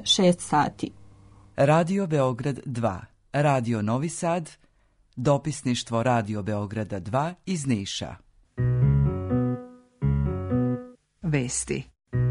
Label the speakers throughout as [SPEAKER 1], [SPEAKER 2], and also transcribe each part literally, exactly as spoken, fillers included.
[SPEAKER 1] šest sati.
[SPEAKER 2] Radio Beograd dva, Radio Novi Sad, dopisništvo Radio Beograda dva iz Niša.
[SPEAKER 3] Vesti.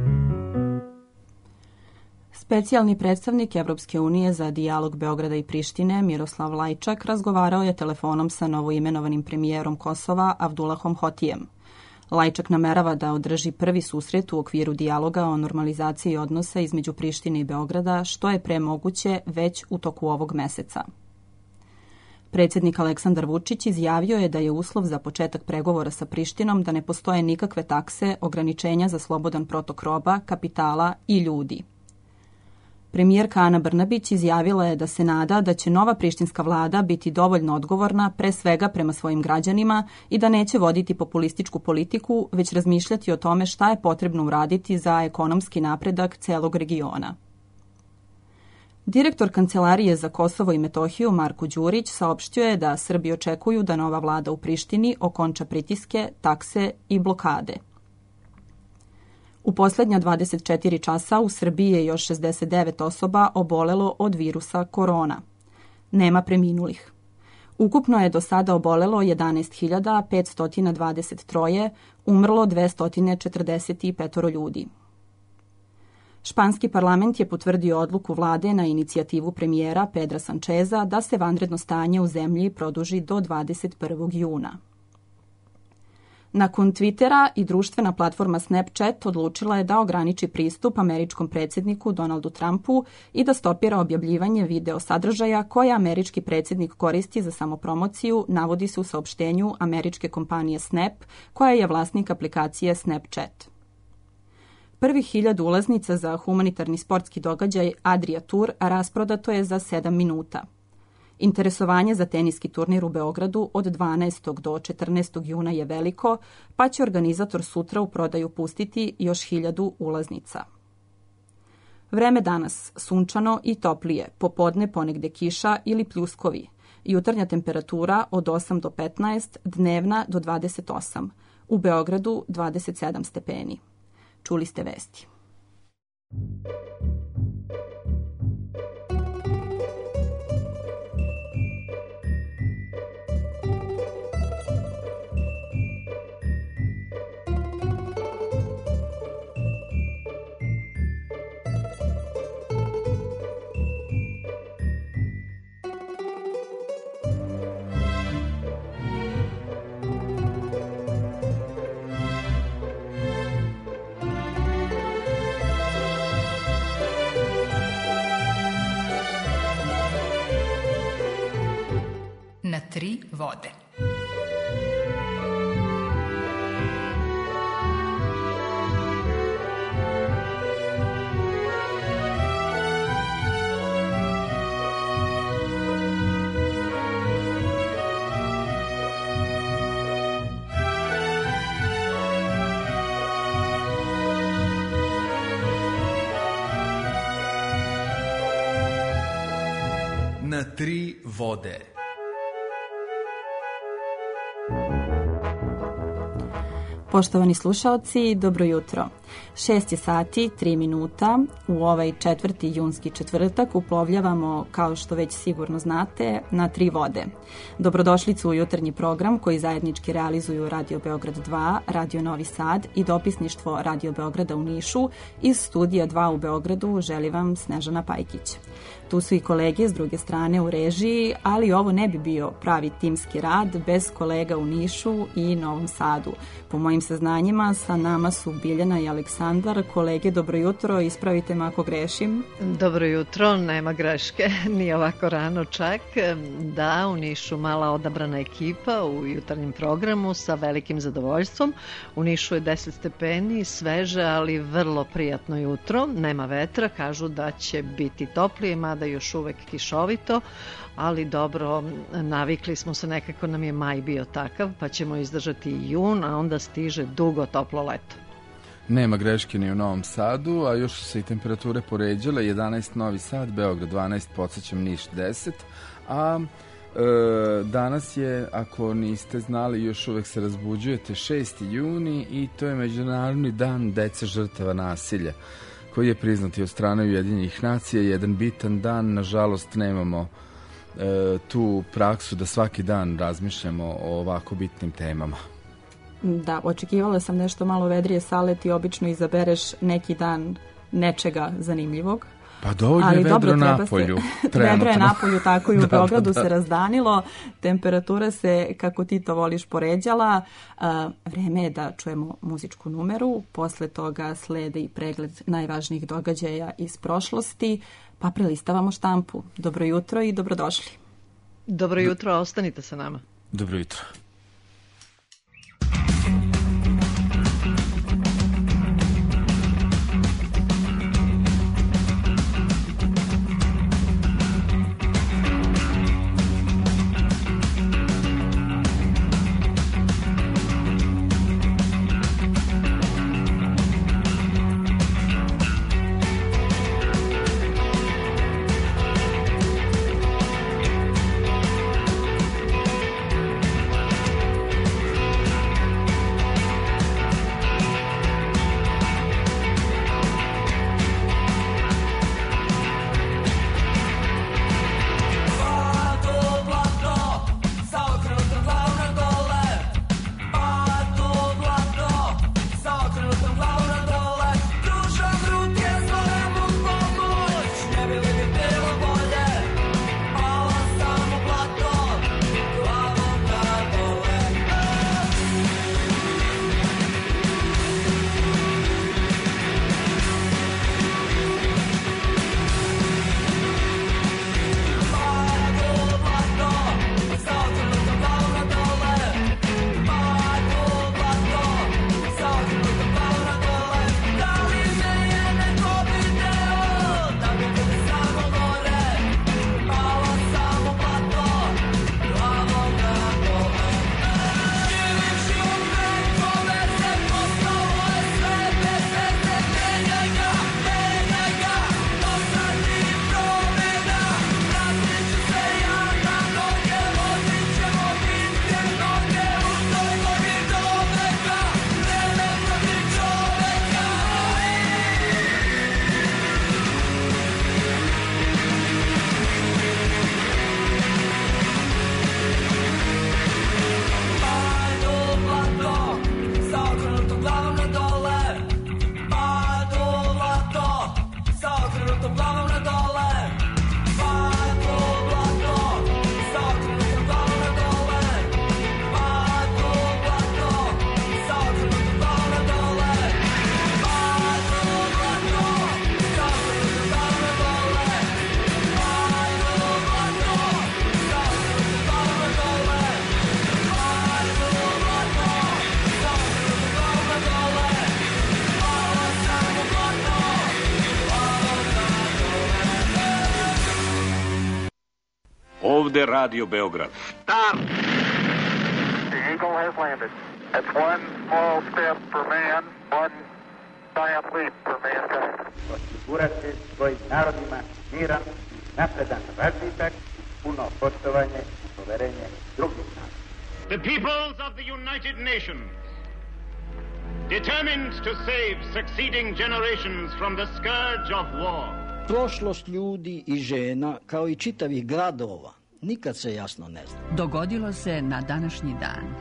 [SPEAKER 1] Specijalni predstavnik Evropske unije za dijalog Beograda i Prištine Miroslav Lajčak razgovarao je telefonom sa novoimenovanim premijerom Kosova Avdulahom Hotijem. Lajčak namerava da održi prvi susret u okviru dijaloga o normalizaciji odnosa između Prištine i Beograda, što je pre moguće već u toku ovog meseca. Predsjednik Aleksandar Vučić izjavio je da je uslov za početak pregovora sa Prištinom da ne postoje nikakve takse, ograničenja za slobodan protok roba, kapitala i ljudi. Premijerka Ana Brnabić izjavila je da se nada da će nova prištinska vlada biti dovoljno odgovorna pre svega prema svojim građanima i da neće voditi populističku politiku, već razmišljati o tome šta je potrebno uraditi za ekonomski napredak celog regiona. Direktor Kancelarije za Kosovo i Metohiju Marko Đurić saopštio je da Srbi očekuju da nova vlada u Prištini okonča pritiske, takse i blokade. U posljednja dvadeset četiri časa u Srbiji je još šezdeset devet osoba obolelo od virusa korona. Nema preminulih. Ukupno je do sada obolelo jedanaest hiljada petsto dvadeset tri, umrlo dvesta četrdeset pet ljudi. Španski parlament je potvrdio odluku vlade na inicijativu premijera Pedra Sančeza da se vanredno stanje u zemlji produži do dvadeset prvog juna. Nakon Twittera i društvena platforma Snapchat odlučila je da ograniči pristup američkom predsjedniku Donaldu Trumpu i da stopira objavljivanje video sadržaja koje američki predsjednik koristi za samopromociju, navodi se u saopštenju američke kompanije Snap, koja je vlasnik aplikacije Snapchat. Prvih hiljadu ulaznica za humanitarni sportski događaj Adria Tour rasprodato je za sedam minuta. Interesovanje za teniski turnir u Beogradu od dvanaestog do četrnaestog juna je veliko, pa će organizator sutra u prodaju pustiti još hiljadu ulaznica. Vreme danas sunčano i toplije, popodne ponegde kiša ili pljuskovi. Jutarnja temperatura od osam do petnaest, dnevna do dvadeset osam. U Beogradu dvadeset sedam stepeni. Čuli ste vesti.
[SPEAKER 3] Na tri vode.
[SPEAKER 4] Na tri vode.
[SPEAKER 1] Poštovani slušaoci, dobro jutro. Šest je sati, tri minuta. U ovaj četvrti junski četvrtak uplovljavamo, kao što već sigurno znate, na tri vode. Dobrodošlicu u jutarnji program koji zajednički realizuju Radio Beograd dva, Radio Novi Sad i dopisništvo Radio Beograda u Nišu. Iz studija dva u Beogradu želi vam Snežana Pajkić. Tu su i kolege s druge strane u režiji, ali ovo ne bi bio pravi timski rad bez kolega u Nišu i Novom Sadu. Po mojim saznanjima sa nama su Biljana i Aleksandar. Kolege, dobro jutro, ispravite me ako grešim.
[SPEAKER 5] Dobro jutro, nema greške, nije ovako rano čak. Da, u Nišu mala odabrana ekipa u jutarnjem programu sa velikim zadovoljstvom. U Nišu je deset stepeni, sveže, ali vrlo prijatno jutro. Nema vetra, kažu da će biti toplije, mada još uvek kišovito, ali dobro, navikli smo se, nekako nam je maj bio takav, pa ćemo izdržati i jun, a onda stiže dugo toplo leto.
[SPEAKER 6] Nema greške ni u Novom Sadu, a još su se i temperature poređale, jedanaest Novi Sad, Beograd dvanaest, podsjećam Niš deset, a e, danas je, ako niste znali, još uvek se razbuđujete, šesti juni i to je Međunarodni dan dece žrtava nasilja. koji je priznat i od strane Ujedinjenih nacija, jedan bitan dan. Nažalost, nemamo e, tu praksu da svaki dan razmišljamo o ovako bitnim temama.
[SPEAKER 1] Da, očekivala sam nešto malo vedrije, Sale, ti obično izabereš neki dan nečega zanimljivog.
[SPEAKER 6] Pa dovoljno je vedro na polju.
[SPEAKER 1] Vedro je na polju, tako i u
[SPEAKER 6] da,
[SPEAKER 1] Beogradu
[SPEAKER 6] da, da.
[SPEAKER 1] se razdanilo. Temperatura se, kako ti to voliš, poređala. Uh, vreme je da čujemo muzičku numeru. Posle toga slede i pregled najvažnijih događaja iz prošlosti. Pa prelistavamo štampu. Dobro jutro i dobrodošli.
[SPEAKER 5] Dobro jutro, ostanite sa nama.
[SPEAKER 6] Dobro jutro.
[SPEAKER 7] Ovde Radio Beograd.
[SPEAKER 8] Stop! The Eagle has landed. That's one small step for man, one giant leap for mankind.
[SPEAKER 9] Osigurati svojim narodima miran, napredan razvitak, puno poštovanje i poverenje drugih naroda.
[SPEAKER 8] The peoples of the United Nations, determined to save succeeding generations from the scourge of war.
[SPEAKER 10] Prošlost ljudi i žena, kao i čitavih gradova, nikad se jasno ne zna.
[SPEAKER 3] Dogodilo se na današnji dan.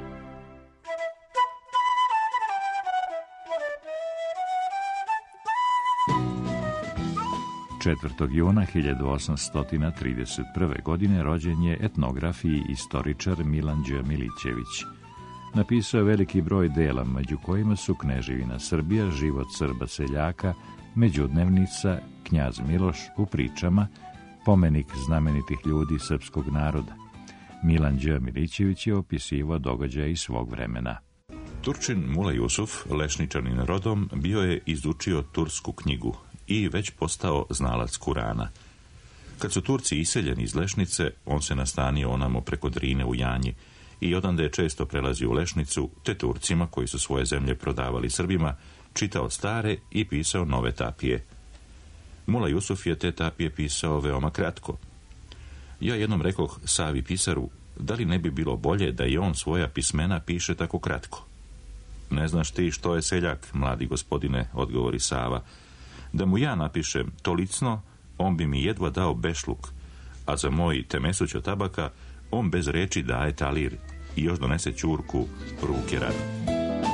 [SPEAKER 11] četvrtog juna hiljadu osamsto trideset prve. godine rođen je etnograf i istoričar Milan Đ. Milićević. Napisao je veliki broj dela, među kojima su Kneževina Srbija, Život Srba seljaka, Međudnevnica, Knjaz Miloš, U pričama, Pomenik znamenitih ljudi srpskog naroda. Milan Đ. Milićević je opisivao događaje iz svog vremena.
[SPEAKER 12] Turčin Mula Jusuf, lešničanin rodom, bio je izučio tursku knjigu i već postao znalac Kurana. Kad su Turci iseljeni iz Lešnice, on se nastanio onamo preko Drine u Janji i odande je često prelazio u Lešnicu, te Turcima koji su svoje zemlje prodavali Srbima, čitao stare i pisao nove tapije. Mula Jusuf je te tapije pisao veoma kratko. Ja jednom rekoh Savi pisaru, da li ne bi bilo bolje da i on svoja pismena piše tako kratko? Ne znaš ti što je seljak, mladi gospodine, odgovori Sava. Da mu ja napišem tolicno, on bi mi jedva dao bešluk, a za moj temesuća tabaka on bez reči daje talir i još donese ćurku ruke radi.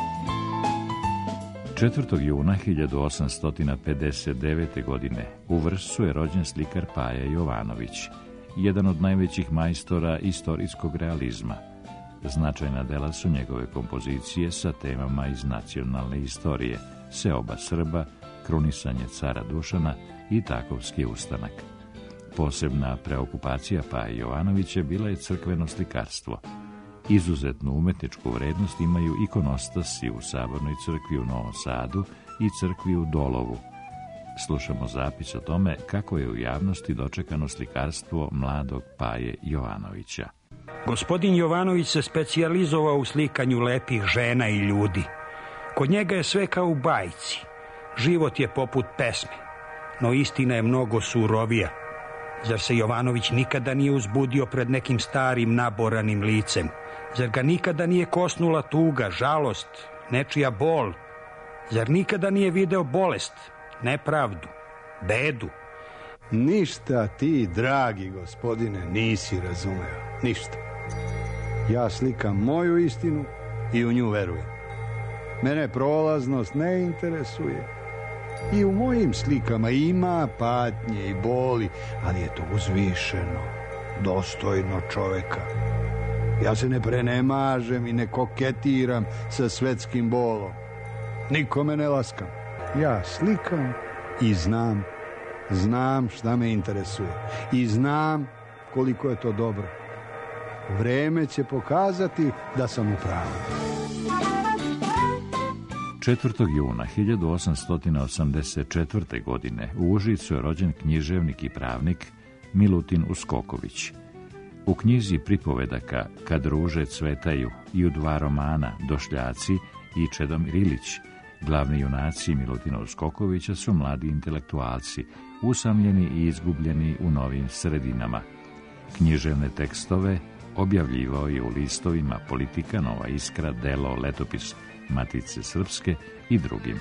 [SPEAKER 11] četvrtog juna hiljadu osamsto pedeset devete. godine u Vršcu je rođen slikar Paja Jovanović, jedan od najvećih majstora istorijskog realizma. Značajna dela su njegove kompozicije sa temama iz nacionalne istorije, Seoba Srba, Krunisanje cara Dušana i Takovski ustanak. Posebna preokupacija Paje Jovanovića bila je crkveno slikarstvo. Izuzetnu umetničku vrednost imaju ikonostas u Sabornoj crkvi u Novom Sadu i crkvi u Dolovu. Slušamo zapis o tome kako je u javnosti dočekano slikarstvo mladog Paje Jovanovića.
[SPEAKER 7] Gospodin Jovanović se specijalizovao u slikanju lepih žena i ljudi. Kod njega je sve kao u bajci. Život je poput pesme, no istina je mnogo surovija. Zar se Jovanović nikada nije uzbudio pred nekim starim naboranim licem? Zar ga nikada nije kosnula tuga, žalost, nečija bol? Zar nikada nije video bolest, nepravdu, bedu?
[SPEAKER 13] Ništa ti, dragi gospodine, nisi razumeo. Ništa. Ja slikam moju istinu i u nju verujem. Mene prolaznost ne interesuje. I u mojim slikama ima patnje i boli, ali je to uzvišeno, dostojno čoveka. Ja se ne prenemažem i ne koketiram sa svetskim bolom. Nikome ne laskam. Ja slikam i znam, znam šta me interesuje. I znam koliko je to dobro. Vreme će pokazati da sam u pravu.
[SPEAKER 11] četvrtog juna hiljadu osamsto osamdeset četvrte. godine u Užicu je rođen književnik i pravnik Milutin Uskoković. U knjizi pripovedaka Kad ruže cvetaju i u dva romana Došljaci i Čedomir Ilić, glavni junaci Milutina Uskokovića su mladi intelektualci, usamljeni i izgubljeni u novim sredinama. Književne tekstove objavljivao je u listovima Politika, Nova Iskra, Delo, Letopis Matice Srpske i drugim.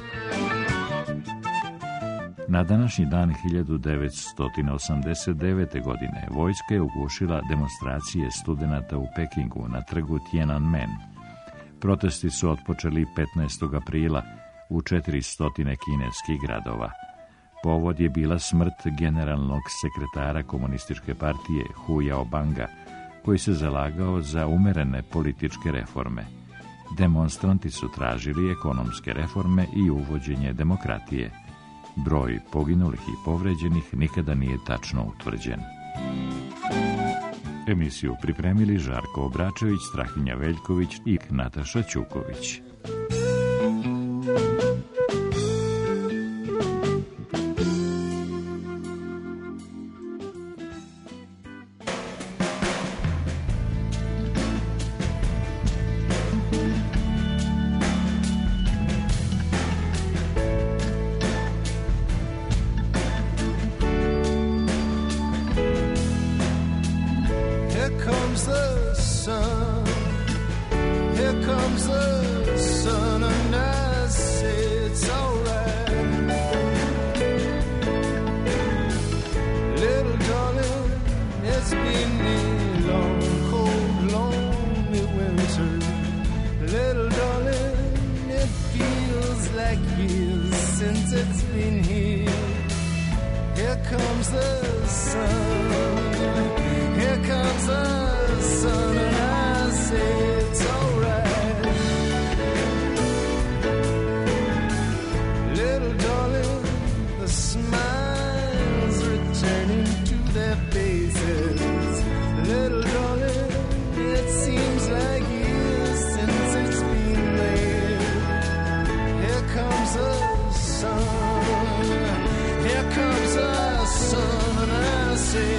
[SPEAKER 11] Na današnji dan hiljadu devetsto osamdeset devete. godine vojska je ugušila demonstracije studenata u Pekingu na trgu Tiananmen. Protesti su otpočeli petnaestog aprila u četiristo kineskih gradova. Povod je bila smrt generalnog sekretara komunističke partije Hu Jaobanga, koji se zalagao za umerene političke reforme. Demonstranti su tražili ekonomske reforme i uvođenje demokratije. Broj poginulih i povređenih nikada nije tačno utvrđen. Emisiju pripremili Žarko Obračević, Strahinja Veljković i Nataša Ćuković.
[SPEAKER 14] Here comes the sun and I say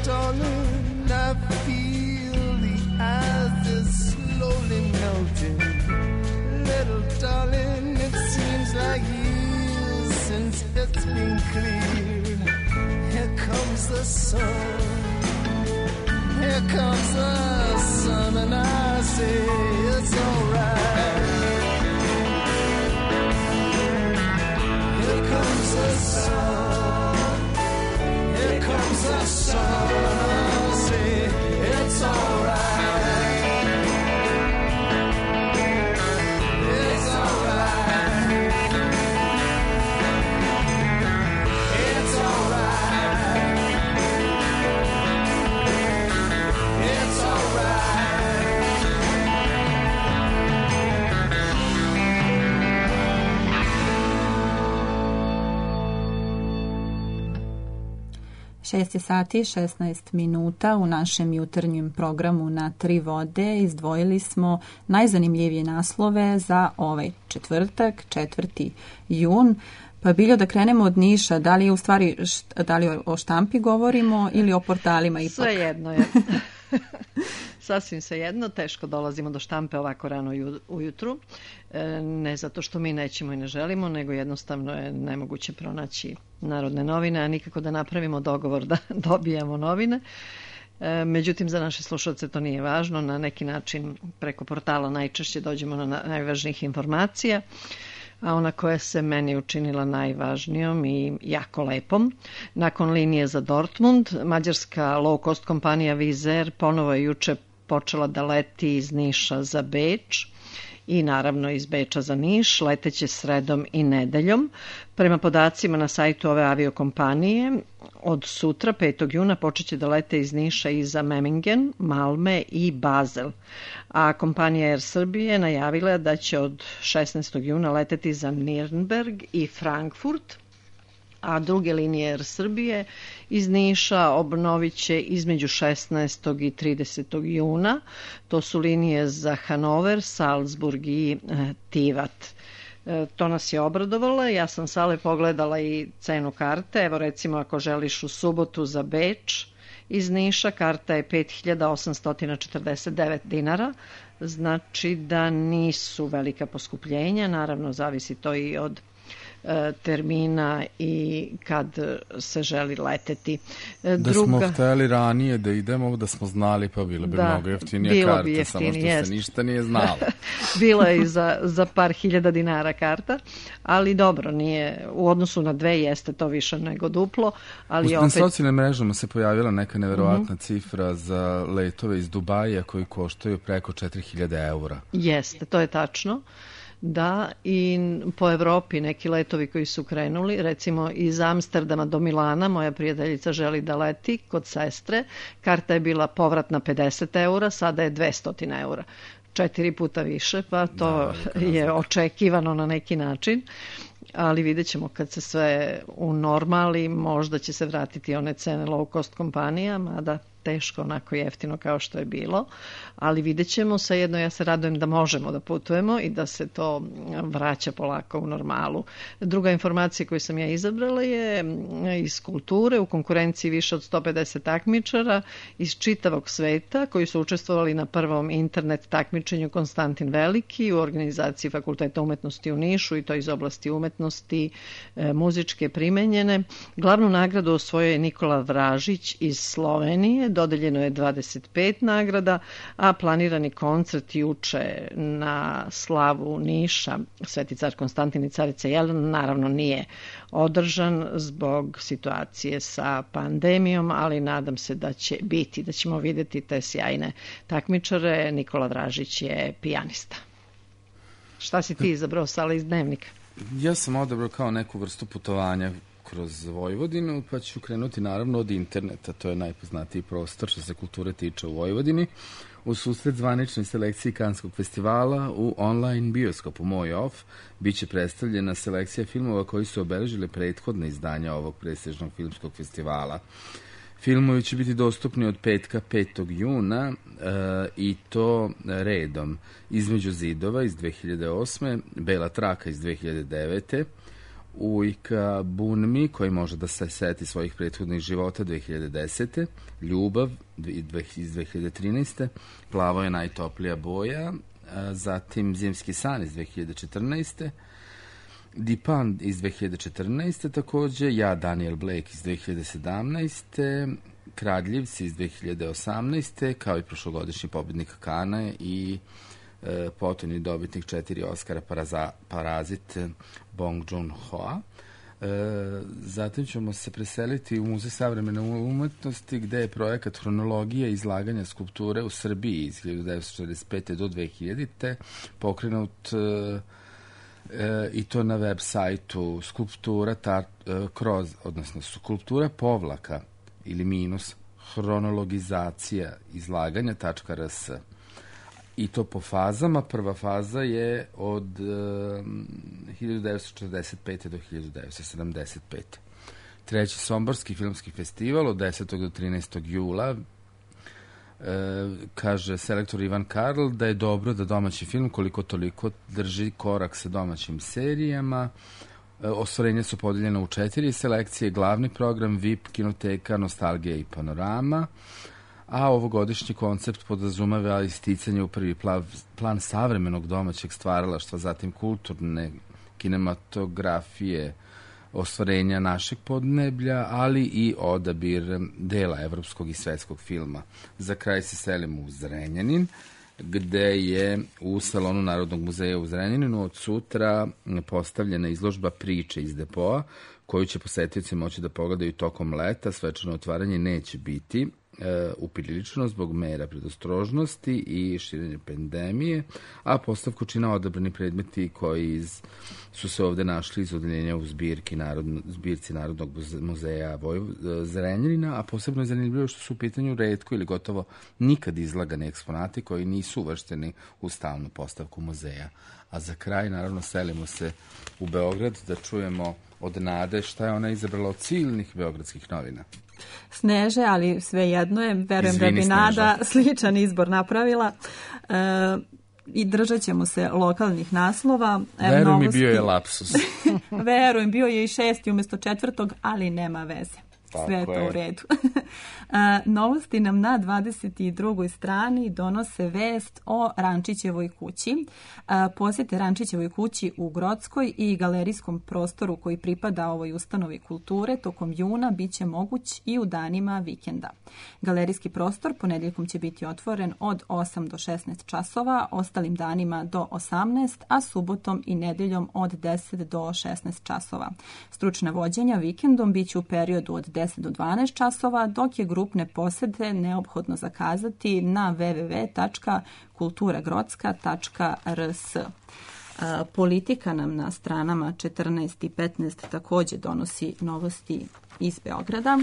[SPEAKER 14] darling, I feel the ice is slowly melting. Little darling, it seems like years since it's been cleared. Here comes the sun, here comes the sun, and I say it's alright. Here comes the sun, here comes the sun, and I say it's alright.
[SPEAKER 1] šest je sati i šesnaest minuta. U našem jutarnjem programu Na tri vode izdvojili smo najzanimljivije naslove za ovaj četvrtak, četvrti jun. Pa Biljo, da krenemo od Niša, da li je u stvari, da li o štampi govorimo ili o portalima ipak?
[SPEAKER 5] Sve jedno je. Sasvim sve jedno, teško dolazimo do štampe ovako rano ujutru. E, ne zato što mi nećemo i ne želimo, nego jednostavno je nemoguće pronaći Narodne novine, a nikako da napravimo dogovor da dobijamo novine. E, međutim, za naše slušalce to nije važno. Na neki način preko portala najčešće dođemo na najvažnijih informacija, a ona koja se meni učinila najvažnijom i jako lepom. Nakon linije za Dortmund, mađarska low cost kompanija Wizz Air ponovo je juče počela da leti iz Niša za Beč i naravno iz Beča za Niš, leteće sredom i nedeljom. Prema podacima na sajtu ove aviokompanije, od sutra, petog juna, počeće da lete iz Niša i za Memmingen, Malme i Basel. A kompanija Air Srbije najavila da će od šesnaestog juna leteti za Nürnberg i Frankfurt, a druge linije Air Srbije iz Niša obnovit će između šesnaestog i tridesetog juna. To su linije za Hanover, Salzburg i e, Tivat. E, to nas je obradovalo. Ja sam sale pogledala i cenu karte. Evo recimo ako želiš u subotu za Beč iz Niša, karta je pet hiljada osamsto četrdeset devet dinara. Znači da nisu velika poskupljenja. Naravno zavisi to i od termina i kad se želi leteti.
[SPEAKER 6] Da Druga... smo hteli ranije da idemo, da smo znali, pa bilo bi da, mnogo jeftinija karta, bi jeftini, samo što jest. Se ništa nije znalo.
[SPEAKER 5] Bilo je i za, za par hiljada dinara karta, ali dobro, nije, u odnosu na dve jeste to više nego duplo. Ali
[SPEAKER 6] na
[SPEAKER 5] opet...
[SPEAKER 6] socijalnim mrežama se pojavila neka neverovatna mm-hmm. cifra za letove iz Dubaja koji koštaju preko četiri hiljade eura.
[SPEAKER 5] Jeste, to je tačno. Da, i po Evropi neki letovi koji su krenuli, recimo iz Amsterdama do Milana, moja prijateljica želi da leti kod sestre, karta je bila povratna pedeset eura, sada je dvesta eura, četiri puta više, pa to da, je očekivano na neki način, ali vidjet ćemo kad se sve unormali, možda će se vratiti one cene low cost kompanija, mada teško, onako jeftino kao što je bilo, ali vidjet ćemo. Svejedno ja se radujem da možemo da putujemo i da se to vraća polako u normalu. Druga informacija koju sam ja izabrala je iz kulture, u konkurenciji više od sto pedeset takmičara iz čitavog sveta koji su učestvovali na prvom internet takmičenju Konstantin Veliki u organizaciji Fakulteta umetnosti u Nišu, i to iz oblasti umetnosti e, muzičke primenjene. Glavnu nagradu osvojio je Nikola Vražić iz Slovenije, dodeljeno je dvadeset pet nagrada, a planirani koncert juče na slavu Niša, Sveti car Konstantin i carica Jelena, naravno nije održan zbog situacije sa pandemijom, ali nadam se da će biti, da ćemo vidjeti te sjajne takmičare. Nikola Vražić je pijanista. Šta si ti izabrao, Sala, iz Dnevnika?
[SPEAKER 6] Ja sam odabrao kao neku vrstu putovanja kroz Vojvodinu, pa ću krenuti naravno od interneta. To je najpoznatiji prostor što se kulture tiče u Vojvodini. U susret zvaničnoj selekciji Kanskog festivala u online bioskopu Moj Off biće predstavljena selekcija filmova koji su obeležili prethodne izdanja ovog prestižnog filmskog festivala. Filmovi će biti dostupni od petka petog juna e, i to redom: Između zidova iz dve hiljade osme, Bela traka iz dve hiljade devete, Ujka Bunmi, koji može da se seti svojih prethodnih života dve hiljade desete. Ljubav iz dve hiljade trinaeste. Plavo je najtoplija boja. Zatim Zimski san iz dve hiljade četrnaeste. Dipan iz dve hiljade četrnaeste takođe. Ja, Daniel Blake iz dve hiljade sedamnaeste. Kradljivci iz dve hiljade osamnaeste. Kao i prošlogodišnji pobednik Kana i e, potonji dobitnik četiri Oscara Paraza, Parazit Bong Joon-ho. E, zatim ćemo se preseliti u Muzej savremene umetnosti, gde je projekat hronologije izlaganja skulpture u Srbiji iz hiljadu devetsto četrdeset pete do dve hiljadite pokrenut e, e, i to na web sajtu skulptura tar, e, kroz, odnosno skulptura povlaka ili minus hronologizacija izlaganja .rs. I to po fazama. Prva faza je od uh, hiljadu devetsto četrdeset pete do hiljadu devetsto sedamdeset pete. Treći Somborski filmski festival od desetog do trinaestog jula. E, kaže selektor Ivan Karl da je dobro da domaći film koliko toliko drži korak sa domaćim serijama. E, ostvarenja su podeljena u četiri selekcije: glavni program, V I P, kinoteka, nostalgija i panorama. A ovogodišnji koncept podrazumeva isticanje u prvi plan, plan savremenog domaćeg stvaralaštva, zatim kulturne kinematografije, ostvarenja našeg podneblja, ali i odabir dela evropskog i svetskog filma. Za kraj se selimo u Zrenjanin, gde je u salonu Narodnog muzeja u Zrenjaninu od sutra postavljena izložba priče iz depoa, koju će posetioci moći da pogledaju tokom leta. Svečano otvaranje neće biti uprilično zbog mera predostrožnosti i širenja pandemije, a postavku čina odabrani predmeti koji iz, su se ovde našli iz odeljenja u zbirki narodno, zbirci Narodnog muzeja Vojv, Zrenjanina, a posebno je zanimljivo što su u pitanju retko ili gotovo nikad izlagani eksponati koji nisu uvršteni u stalnu postavku muzeja. A za kraj, naravno, selimo se u Beograd da čujemo od Nade šta je ona izabrala od silnih beogradskih novina.
[SPEAKER 1] Sneže, ali sve jedno je, verujem
[SPEAKER 6] Izvini,
[SPEAKER 1] da bi Nada sličan izbor napravila. E, I držat ćemo se lokalnih naslova.
[SPEAKER 6] Verujem
[SPEAKER 1] novosti...
[SPEAKER 6] mi bio je lapsus.
[SPEAKER 1] Verujem, bio je i šesti umjesto četvrtog, ali nema veze. Sve je to u redu. A, novosti nam na dvadeset drugoj strani donose vest o Rančićevoj kući. A, posjete Rančićevoj kući u Grockoj i galerijskom prostoru koji pripada ovoj ustanovi kulture tokom juna bit će moguć i u danima vikenda. Galerijski prostor ponedjeljkom će biti otvoren od osam do šesnaest časova, ostalim danima do osamnaest, a subotom i nedeljom od deset do šesnaest časova. Stručna vođenja vikendom bit će u periodu od deset do dvanaest časova, dok je grupne posete neophodno zakazati na w w w tačka kultura grocka tačka r s. Politika nam na stranama četrnaest i petnaest također donosi novosti iz Beograda.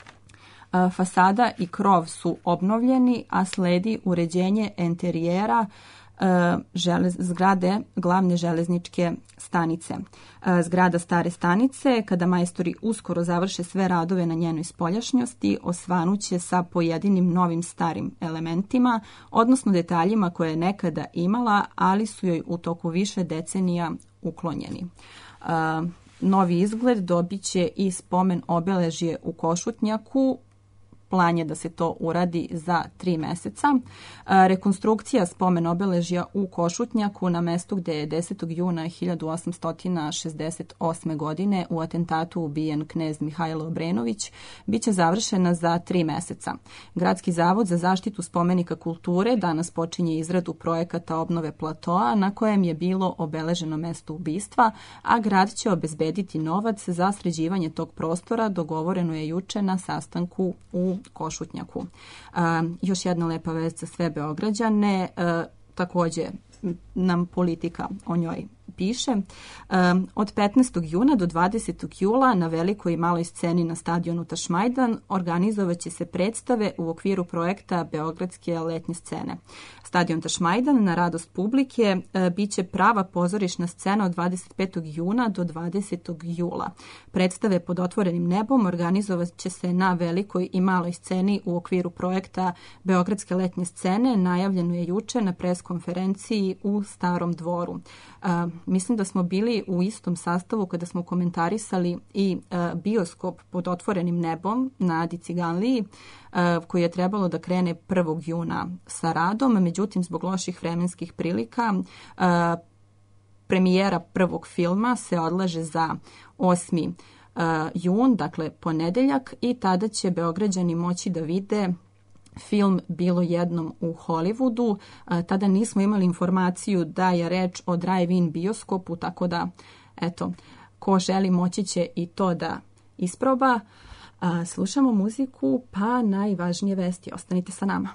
[SPEAKER 1] Fasada i krov su obnovljeni, a sledi uređenje enterijera Želez, zgrade glavne železničke stanice. Zgrada stare stanice, kada majstori uskoro završe sve radove na njenoj spoljašnjosti, osvanuće sa pojedinim novim starim elementima, odnosno detaljima koje je nekada imala, ali su joj u toku više decenija uklonjeni. Novi izgled dobit će i spomen obeležje u Košutnjaku. Plan je da se to uradi za tri meseca. Rekonstrukcija spomen obeležja u Košutnjaku na mestu gde je desetog juna hiljadu osamsto šezdeset osme. godine u atentatu ubijen knez Mihajlo Obrenović biće završena za tri meseca. Gradski zavod za zaštitu spomenika kulture danas počinje izradu projekata obnove platoa na kojem je bilo obeleženo mesto ubistva, a grad će obezbediti novac za sređivanje tog prostora, dogovoreno je juče na sastanku u Košutnjaku. A, još jedna lepa vest za sve Beograđane, a, također nam politika o njoj piše. Um, od petnaestog juna do dvadesetog jula na velikoj i maloj sceni na stadionu Tašmajdan organizovaće se predstave u okviru projekta Beogradske letnje scene. Stadion Tašmajdan na radost publike uh, bit će prava pozorišna scena od dvadeset petog juna do dvadesetog jula. Predstave pod otvorenim nebom organizovat će se na velikoj i maloj sceni u okviru projekta Beogradske letnje scene. Najavljeno je juče na pres konferenciji u Starom dvoru. Uh, mislim da smo bili u istom sastavu kada smo komentarisali i uh, bioskop pod otvorenim nebom na Adi Ciganliji, uh, koji je trebalo da krene prvog juna sa radom, međutim zbog loših vremenskih prilika uh, premijera prvog filma se odlaže za osmi uh, jun, dakle ponedeljak, i tada će Beograđani moći da vide film Bilo jednom u Hollywoodu. Tada nismo imali informaciju da je reč o drive-in bioskopu, tako da, eto, ko želi moći će i to da isproba. Slušamo muziku, pa najvažnije vesti. Ostanite sa nama.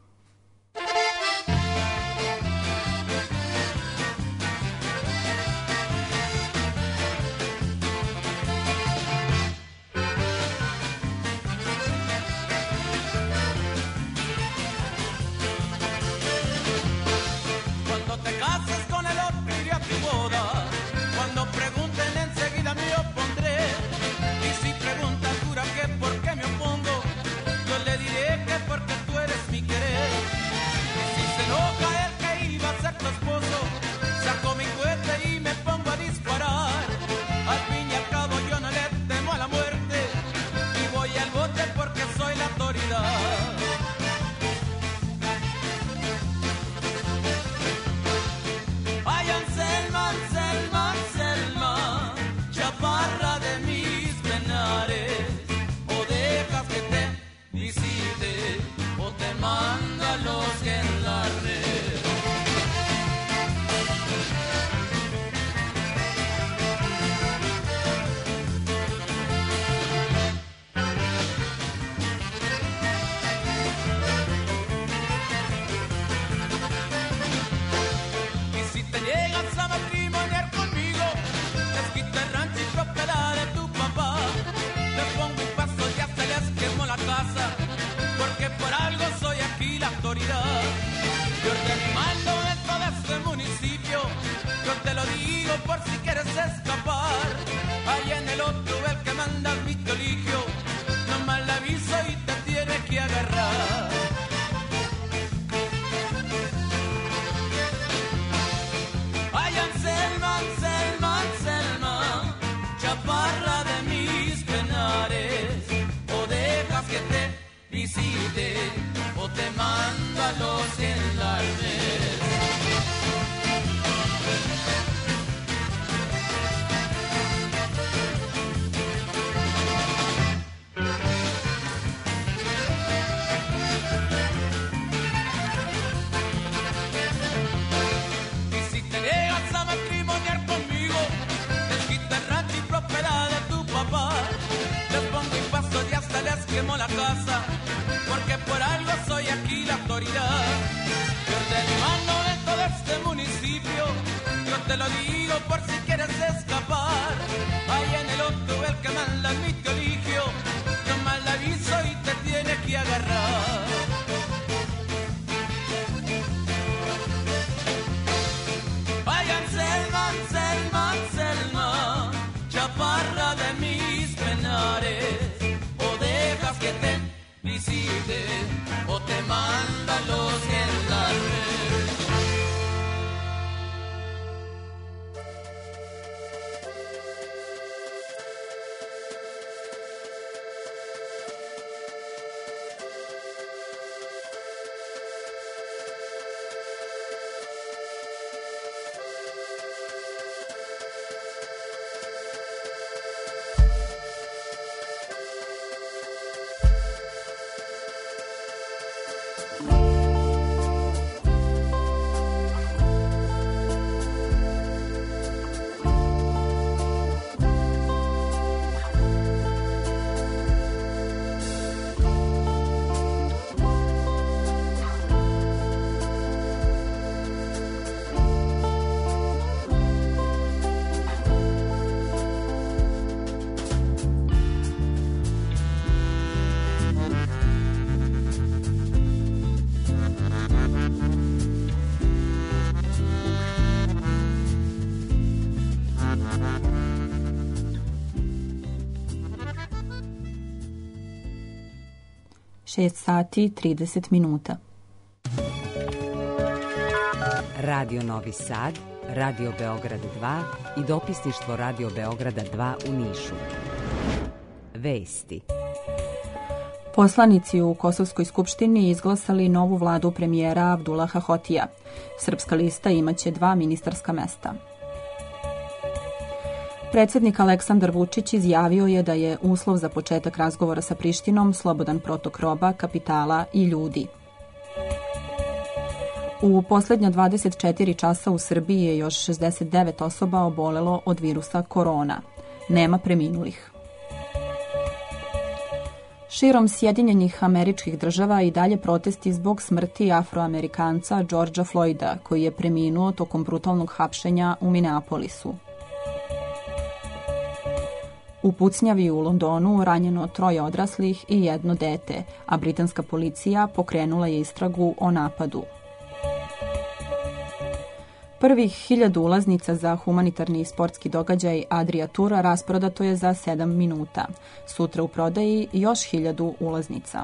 [SPEAKER 1] šest sati trideset minuta.
[SPEAKER 15] Radio Novi Sad, Radio Beograd dva i dopisništvo Radio Beograda dva u Nišu. Vesti.
[SPEAKER 1] Poslanici u Kosovskoj skupštini izglasali novu vladu premijera Abdullaha Hotija. Srpska lista imaće dva ministarska mesta. Predsjednik Aleksandar Vučić izjavio je da je uslov za početak razgovora sa Prištinom slobodan protok roba, kapitala i ljudi. U posljednja dvadeset četiri časa u Srbiji je još šezdeset devet osoba obolelo od virusa korona. Nema preminulih. Širom Sjedinjenih Američkih Država i dalje protesti zbog smrti Afroamerikanca Georgea Floyda, koji je preminuo tokom brutalnog hapšenja u Minneapolisu. U pucnjavi u Londonu ranjeno troje odraslih i jedno dete, a britanska policija pokrenula je istragu o napadu. Prvih hiljadu ulaznica za humanitarni i sportski događaj Adria Tour rasprodato je za sedam minuta. Sutra u prodaji još hiljadu ulaznica.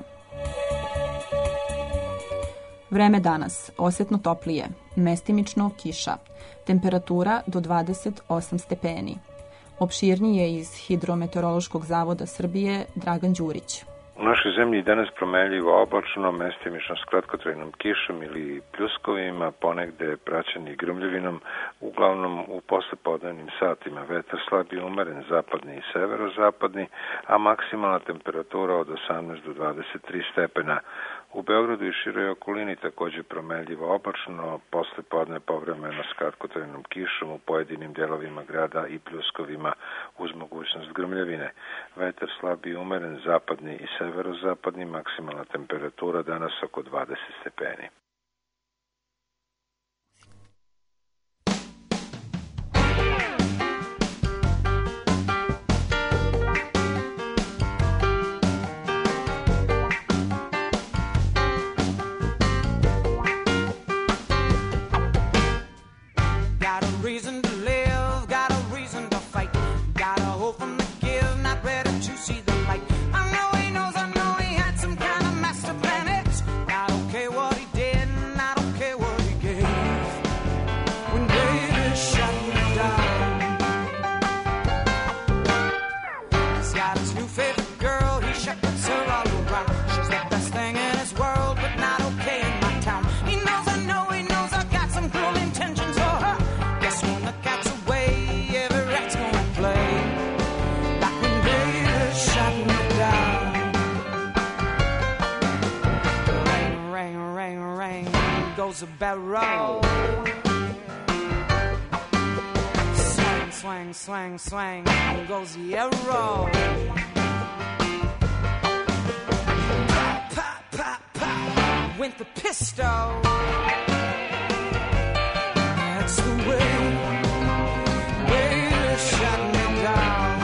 [SPEAKER 1] Vreme danas, osjetno toplije, mestimično kiša. Temperatura do dvadeset osam stepeni. Opširnije iz Hidrometeorološkog zavoda Srbije Dragan Đurić.
[SPEAKER 16] U našoj zemlji danas promenljivo oblačno, mestimično s kratkotrajnom kišom ili pljuskovima, ponegde praćeni grmljavinom, uglavnom u poslepodnevnim satima. Vetar slab i umeren, zapadni i severozapadni, a maksimalna temperatura od osamnaest do dvadeset tri stepena. U Beogradu i široj okolini također promenljivo oblačno, poslepodne povremeno s kratkotrajnom kišom u pojedinim delovima grada i pljuskovima uz mogućnost grmljavine. Vetar slab i umeren, zapadni i severozapadni, maksimalna temperatura danas oko dvadeset stepeni.
[SPEAKER 14] Reason to live, got a reason to fight, got a hope from the give, not ready to see the light. I know he knows, I know he had some kind of master plan. It's not okay what he did, not okay what he gave. When baby shut me down, he's got his new favorite girl, he shepherds her all around. She's the best thing in his world, but not okay in my town. He knows, I know, he knows I've got some cruel intentions for her. When the cat's away, every rat's gonna play. Like when baby shot me down. Ring, ring, ring, ring, goes a barrel. Swing, swing, swing, swing, goes the arrow. Pop, pop, pop, went the pistol. That's the way. Shut me down.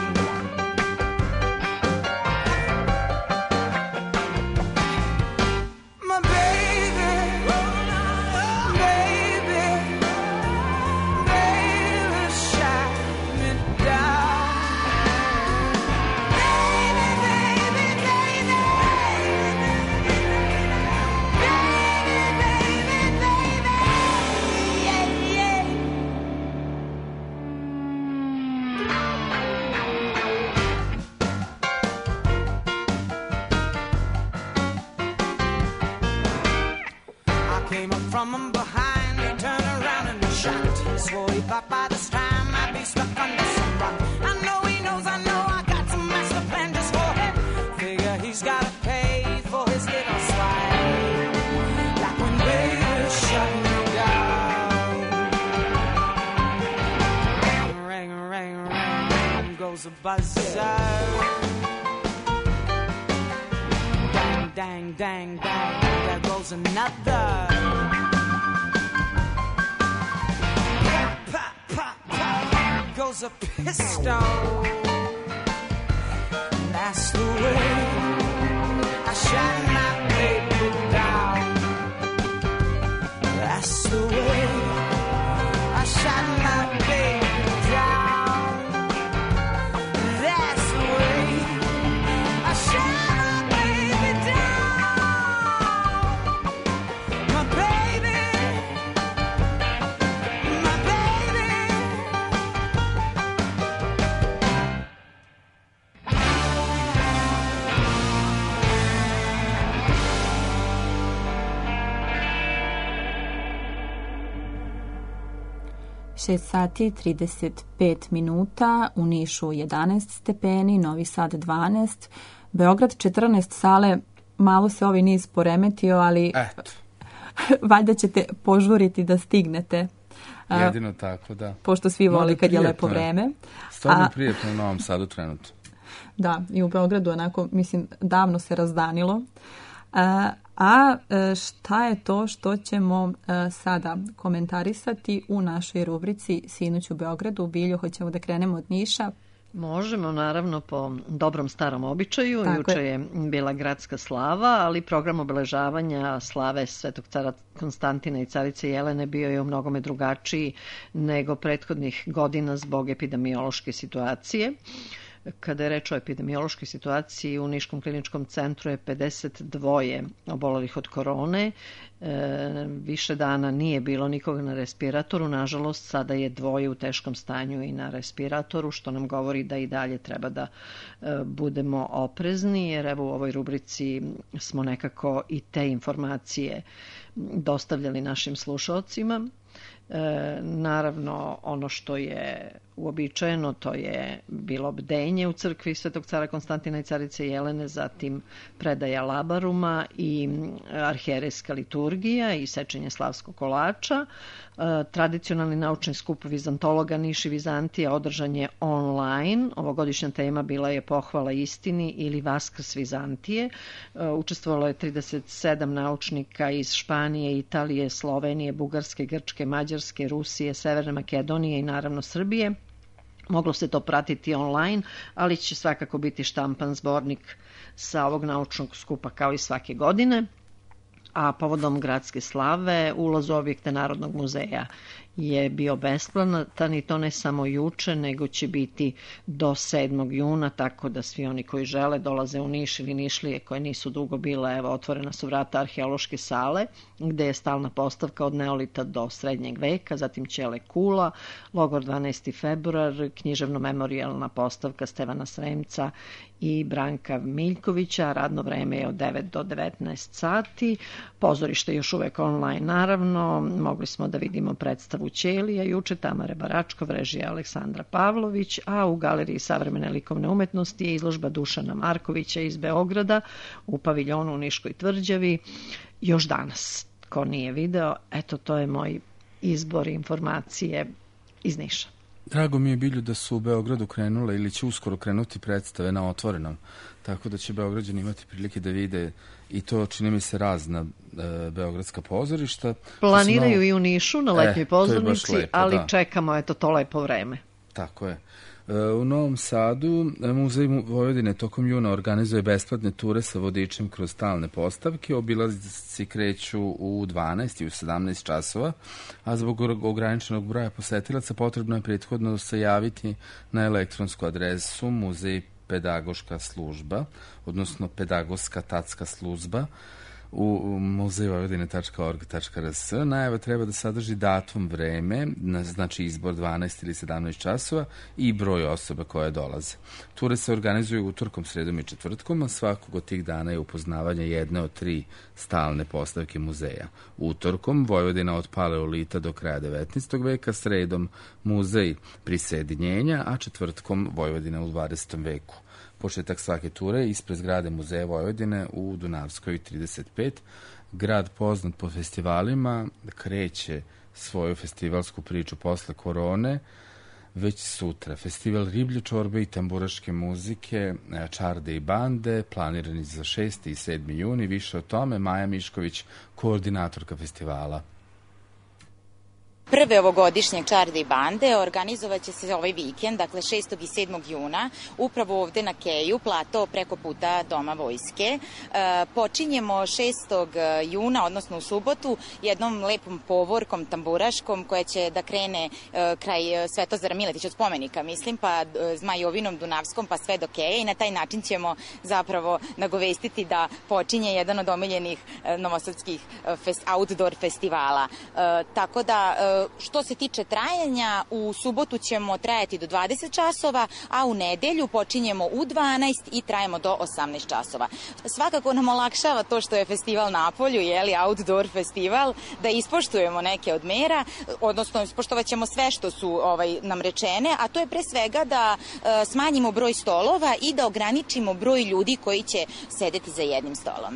[SPEAKER 14] My baby, baby, baby, shut me down. Baby, baby, baby, baby, baby, baby, yeah, yeah. Came up from him behind, he turned around and shot. Swore he thought by this time I'd be stuck under some rock. I know he knows, I know I got some master plan just for him. Figure he's gotta pay for his little slide. Like when baby shut me down. Ring, ring, ring, goes a buzzer. Dang, dang, dang, dang, there goes another. Pop, pop, pop, goes a pistol. That's the way I shut my baby down. That's the way I shut my baby down. That's the way I shut my baby down. My baby, my baby.
[SPEAKER 1] šest sati trideset pet minuta, u Nišu jedanaest stepeni, Novi Sad dvanaest, Beograd četrnaest. Sale, malo se ovaj niz poremetio, ali
[SPEAKER 6] Eto.
[SPEAKER 1] valjda ćete požuriti da stignete.
[SPEAKER 6] Jedino tako, da.
[SPEAKER 1] Pošto svi vole kad je lepo vreme.
[SPEAKER 6] Stvarno je prijetno u Novom Sadu trenutno.
[SPEAKER 1] Da, i u Beogradu onako, mislim, davno se razdanilo. A, a šta je to što ćemo a, sada komentarisati u našoj rubrici Sinoć u Beogradu? Biljo, hoćemo da krenemo od Niša?
[SPEAKER 5] Možemo, naravno, po dobrom starom običaju.
[SPEAKER 1] Tako
[SPEAKER 5] Juče
[SPEAKER 1] je.
[SPEAKER 5] je bila gradska slava, ali program obeležavanja slave Svetog cara Konstantina i carice Jelene bio je u mnogome drugačiji nego prethodnih godina zbog epidemiološke situacije. Kada je reč o epidemiološkoj situaciji, u Niškom kliničkom centru je pedeset dva obolelih od korone. E, više dana nije bilo nikoga na respiratoru. Nažalost, sada je dvoje u teškom stanju i na respiratoru, što nam govori da i dalje treba da e, budemo oprezni, jer evo u ovoj rubrici smo nekako i te informacije dostavljali našim slušalcima. E, naravno, ono što je uobičajeno, to je bilo bdenje u crkvi Svetog cara Konstantina i carice Jelene, zatim predaja labaruma i arhijerejska liturgija i sečenje slavskog kolača. E, tradicionalni naučni skup vizantologa Niš i Vizantija održan je online. Ovogodišnja tema bila je pohvala istini ili Vaskrs Vizantije. E, učestvovalo je trideset sedam naučnika iz Španije, Italije, Slovenije, Bugarske, Grčke, Mađarske, Rusije, Severne Makedonije i naravno Srbije. Moglo se to pratiti online, ali će svakako biti štampan zbornik sa ovog naučnog skupa kao i svake godine. A povodom gradske slave, ulaz u objekte Narodnog muzeja je bio besplatan i to ne samo juče, nego će biti do sedmog juna, tako da svi oni koji žele dolaze u Niš ili Nišlije koje nisu dugo bile, evo, otvorena su vrata arheološke sale, gde je stalna postavka od neolita do srednjeg veka, zatim Ćele Kula, logor dvanaesti februar, književno-memorijalna postavka Stevana Sremca i Branka Miljkovića. Radno vreme je od devet do devetnaest sati. Pozorište još uvek online, naravno. Mogli smo da vidimo predstavu Ćelija juče, Tamare Baračkov, režija Aleksandra Pavlović, a u Galeriji savremene likovne umetnosti je izložba Dušana Markovića iz Beograda u paviljonu u Niškoj tvrđavi još danas. Ko nije video, eto, to je moj izbor informacije iz Niša.
[SPEAKER 6] Drago mi je, Bilju, da su u Beogradu krenule ili će uskoro krenuti predstave na otvorenom, tako da će Beograđani imati prilike da vide i to, čini mi se, razna e, beogradska pozorišta.
[SPEAKER 5] Planiraju
[SPEAKER 6] novo...
[SPEAKER 5] i u Nišu na letnjoj
[SPEAKER 6] e,
[SPEAKER 5] pozornici,
[SPEAKER 6] lepo,
[SPEAKER 5] ali
[SPEAKER 6] da.
[SPEAKER 5] čekamo, eto, to lepo vreme.
[SPEAKER 6] Tako je. U Novom Sadu Muzej Vojvodine tokom juna organizuje besplatne ture sa vodičem kroz stalne postavke. Obilaznici kreću u dvanaest i u sedamnaest časova, a zbog ograničenog broja posetilaca potrebno je prethodno se javiti na elektronsku adresu Muzej pedagoška služba, odnosno pedagoška tacka služba u muzej vojvodine tačka org tačka r s. Najava treba da sadrži datum, vreme, znači izbor dvanaest ili sedamnaest časova i broj osoba koje dolaze. Ture se organizuju utorkom, sredom i četvrtkom, a svakog od tih dana je upoznavanje jedne od tri stalne postavke muzeja. Utorkom Vojvodina od paleolita do kraja devetnaestog veka, sredom muzej prisedinjenja, a četvrtkom Vojvodina u dvadesetom veku. Početak svake ture ispred zgrade Muzeja Vojvodine u Dunavskoj trideset pet. Grad poznat po festivalima kreće svoju festivalsku priču posle korone već sutra. Festival riblje čorbe i tamburaške muzike, čarde i bande, planirani za šesti i sedmi juni. Više o tome Maja Mišković, koordinatorka festivala.
[SPEAKER 17] Prve ovogodišnjeg čarde i bande organizovat će se ovaj vikend, dakle šestog i sedmog juna, upravo ovde na Keju, plato preko puta Doma vojske. E, počinjemo šestog juna, odnosno u subotu, jednom lepom povorkom tamburaškom koja će da krene e, kraj Svetozara Miletića od spomenika, mislim, pa e, Zmajovinom, Dunavskom, pa sve do Keje i na taj način ćemo zapravo nagovestiti da počinje jedan od omiljenih e, novosadskih e, fest, outdoor festivala. E, tako da e, što se tiče trajanja, u subotu ćemo trajati do dvadeset časova, a u nedelju počinjemo u dvanaest i trajemo do osamnaest časova. Svakako nam olakšava to što je festival na polju, jeli, outdoor festival, da ispoštujemo neke od mera, odnosno ispoštovat ćemo sve što su ovaj, nam rečene, a to je pre svega da e, smanjimo broj stolova i da ograničimo broj ljudi koji će sedeti za jednim stolom.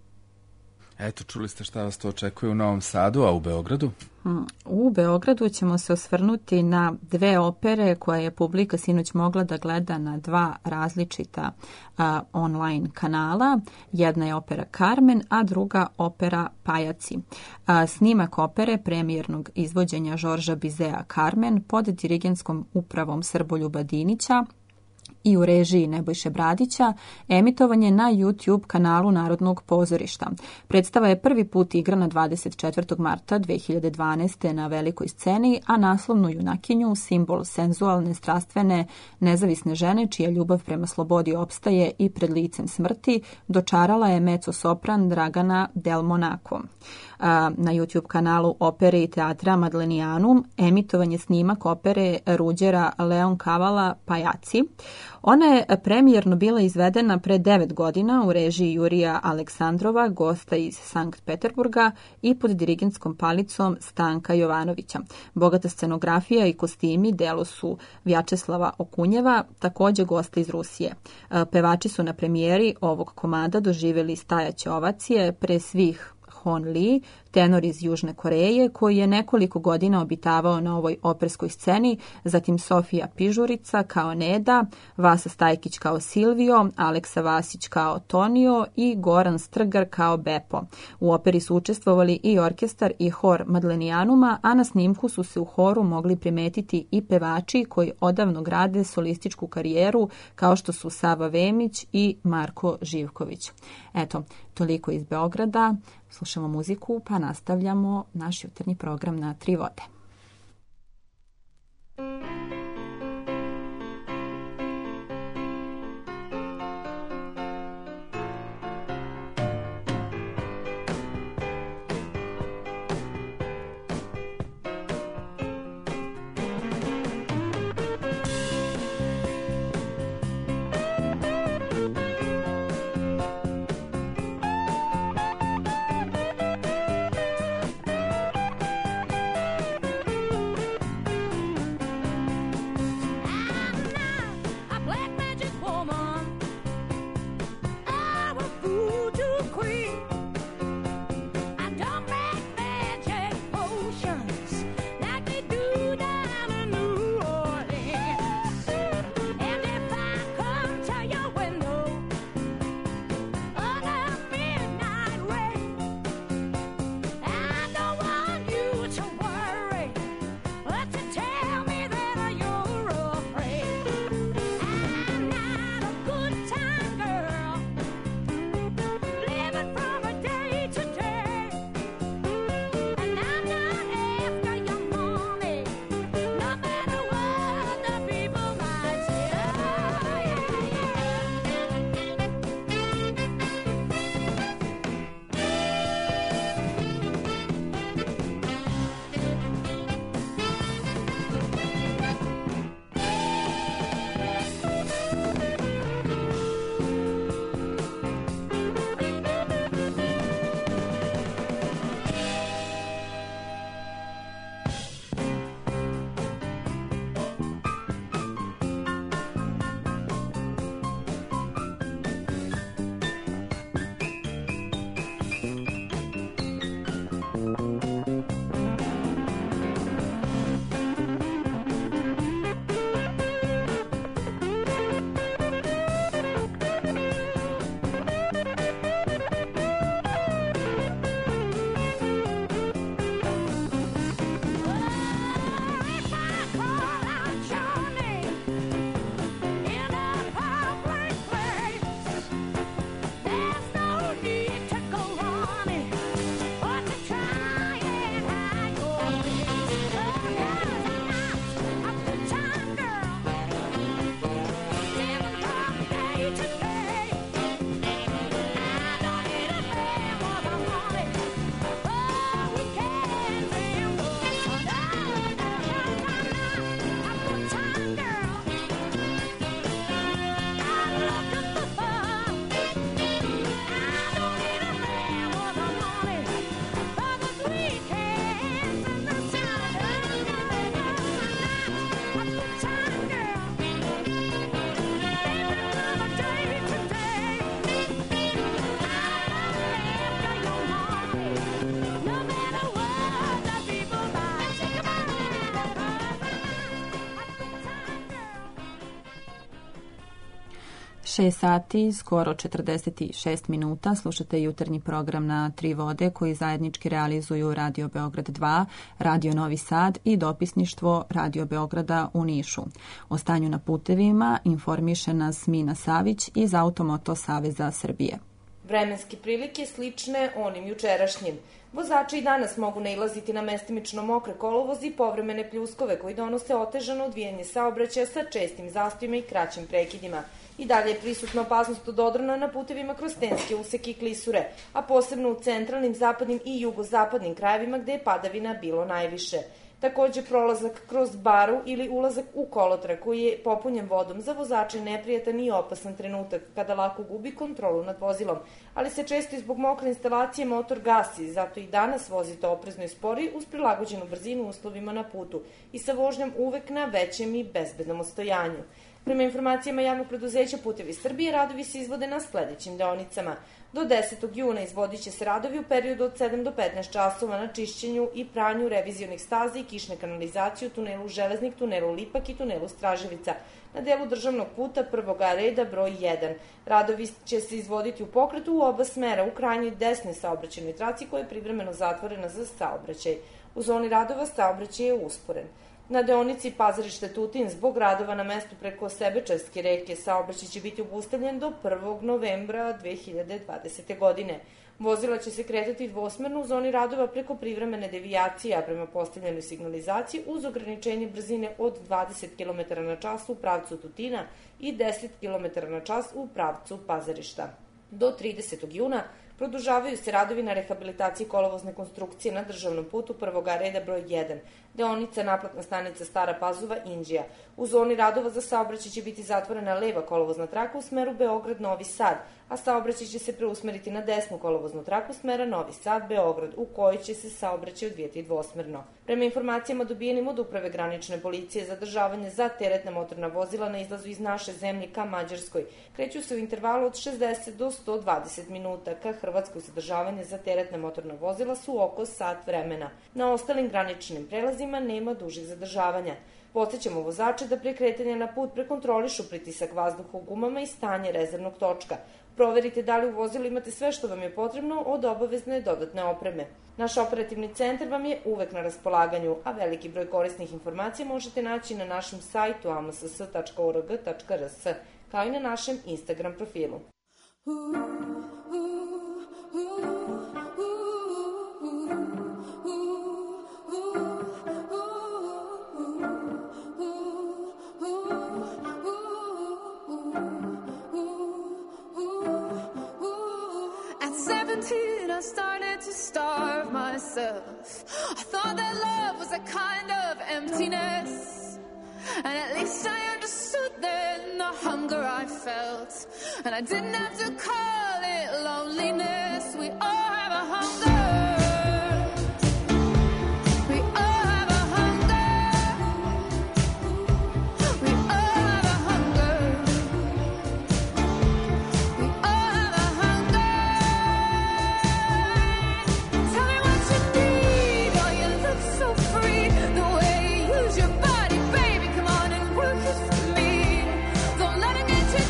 [SPEAKER 6] Eto, čuli ste šta vas to očekuje u Novom Sadu, a u Beogradu?
[SPEAKER 1] U Beogradu ćemo se osvrnuti na dve opere koje je publika sinoć mogla da gleda na dva različita a, online kanala. Jedna je opera Carmen, a druga opera Pajaci. A, snimak opere premijernog izvođenja Žorža Bizea Carmen pod dirigentskom upravom Srboljuba Dinića i u režiji Nebojše Bradića, emitovan je na YouTube kanalu Narodnog pozorišta. Predstava je prvi put igrana dvadeset četvrtog marta dve hiljade dvanaeste. na velikoj sceni, a naslovnu junakinju, simbol senzualne, strastvene, nezavisne žene, čija ljubav prema slobodi opstaje i pred licem smrti, dočarala je mezzo-sopran Dragana Del Monaco. Na YouTube kanalu opere i teatra Madlenianum emitovan je snimak opere Ruđera Leoncavala Pajaci. Ona je premijerno bila izvedena pre devet godina u režiji Jurija Aleksandrova, gosta iz Sankt Peterburga, i pod dirigentskom palicom Stanka Jovanovića. Bogata scenografija i kostimi delo su Vjačeslava Okunjeva, takođe gosta iz Rusije. Pevači su na premijeri ovog komada doživjeli stajaće ovacije, pre svih Hon Lee, tenor iz Južne Koreje, koji je nekoliko godina obitavao na ovoj operskoj sceni, zatim Sofija Pižurica kao Neda, Vasa Stajkić kao Silvio, Aleksa Vasić kao Tonio i Goran Strgar kao Bepo. U operi su učestvovali i orkestar i hor Madlenianuma, a na snimku su se u horu mogli primetiti i pevači koji odavno grade solističku karijeru, kao što su Sava Vemić i Marko Živković. Eto, toliko iz Beograda. Slušamo muziku, pa nastavljamo naš jutarnji program na Tri vode. šest sati, skoro četrdeset šest minuta, slušate jutarnji program na Tri vode koji zajednički realizuju Radio Beograd dva, Radio Novi Sad i dopisništvo Radio Beograda u Nišu. O stanju na putevima informiše nas Mina Savić iz Automoto Saveza Srbije.
[SPEAKER 18] Vremenske prilike slične onim jučerašnjim. Vozači i danas mogu nailaziti na mestimično mokre kolovozi i povremene pljuskove koji donose otežano odvijanje saobraćaja sa čestim zastojima i kraćim prekidima. I dalje je prisutna opasnost od odrona na putevima kroz stenske useke i klisure, a posebno u centralnim, zapadnim i jugozapadnim krajevima gde je padavina bilo najviše. Takođe, prolazak kroz baru ili ulazak u kolotrak koji je popunjen vodom za vozače neprijatan i opasan trenutak kada lako gubi kontrolu nad vozilom, ali se često i zbog mokre instalacije motor gasi, zato i danas vozite oprezno i spori uz prilagođenu brzinu uslovima na putu i sa vožnjom uvek na većem i bezbednom ostojanju. Prema informacijama javnog preduzeća Putevi Srbije, radovi se izvode na sledećim deonicama. Do desetog juna izvodit će se radovi u periodu od sedam do petnaest časova na čišćenju i pranju revizionih staza i kišne kanalizacije u tunelu Železnik, tunelu Lipak i tunelu Straževica. Na delu državnog puta prvoga reda broj jedan. Radovi će se izvoditi u pokretu u oba smera u krajnjoj desnoj saobraćajnoj traci koja je privremeno zatvorena za saobraćaj. U zoni radova saobraćaj je usporen. Na deonici Pazarište-Tutin zbog radova na mestu preko Sebečevske reke saobraćaj će biti obustavljen do prvog novembra dve hiljade dvadesete. godine. Vozila će se kretati dvosmerno u zoni radova preko privremene devijacije, a prema postavljenoj signalizaciji uz ograničenje brzine od dvadeset kilometara na čas u pravcu Tutina i deset kilometara na čas u pravcu Pazarišta. Do tridesetog juna produžavaju se radovi na rehabilitaciji kolovozne konstrukcije na državnom putu prvoga reda broj jedan, deonica naplatna stanica Stara Pazova, Inđija. U zoni radova za saobraćaj će biti zatvorena leva kolovozna traka u smeru Beograd-Novi Sad, a saobraćaj će se preusmeriti na desnu kolovoznu traku smera Novi Sad-Beograd, u kojoj će se saobraćaj odvijeti dvosmerno. Prema informacijama dobijenim od Uprave granične policije, zadržavanje za teretna motorna vozila na izlazu iz naše zemlje ka Mađarskoj kreću se u intervalu od šezdeset do sto dvadeset minuta, ka Hrvatskoj zadržavanje za teretna motorna vozila su oko sat vremena. Na ostalim graničnim prelazima nema dužih zadržavanja. Podsećamo vozače da pre kretanja na put prekontrolišu pritisak vazduha u gumama i stanje rezervnog točka. Proverite da li u vozilu imate sve što vam je potrebno od obavezne dodatne opreme. Naš operativni centar vam je uvek na raspolaganju, a veliki broj korisnih informacija možete naći na našem sajtu a m s s tačka o r g tačka r s, kao i na našem Instagram profilu.
[SPEAKER 19] I started to starve myself. I thought that love was a kind of emptiness, and at least I understood then the hunger I felt, and I didn't have to call it loneliness. We all have a hunger.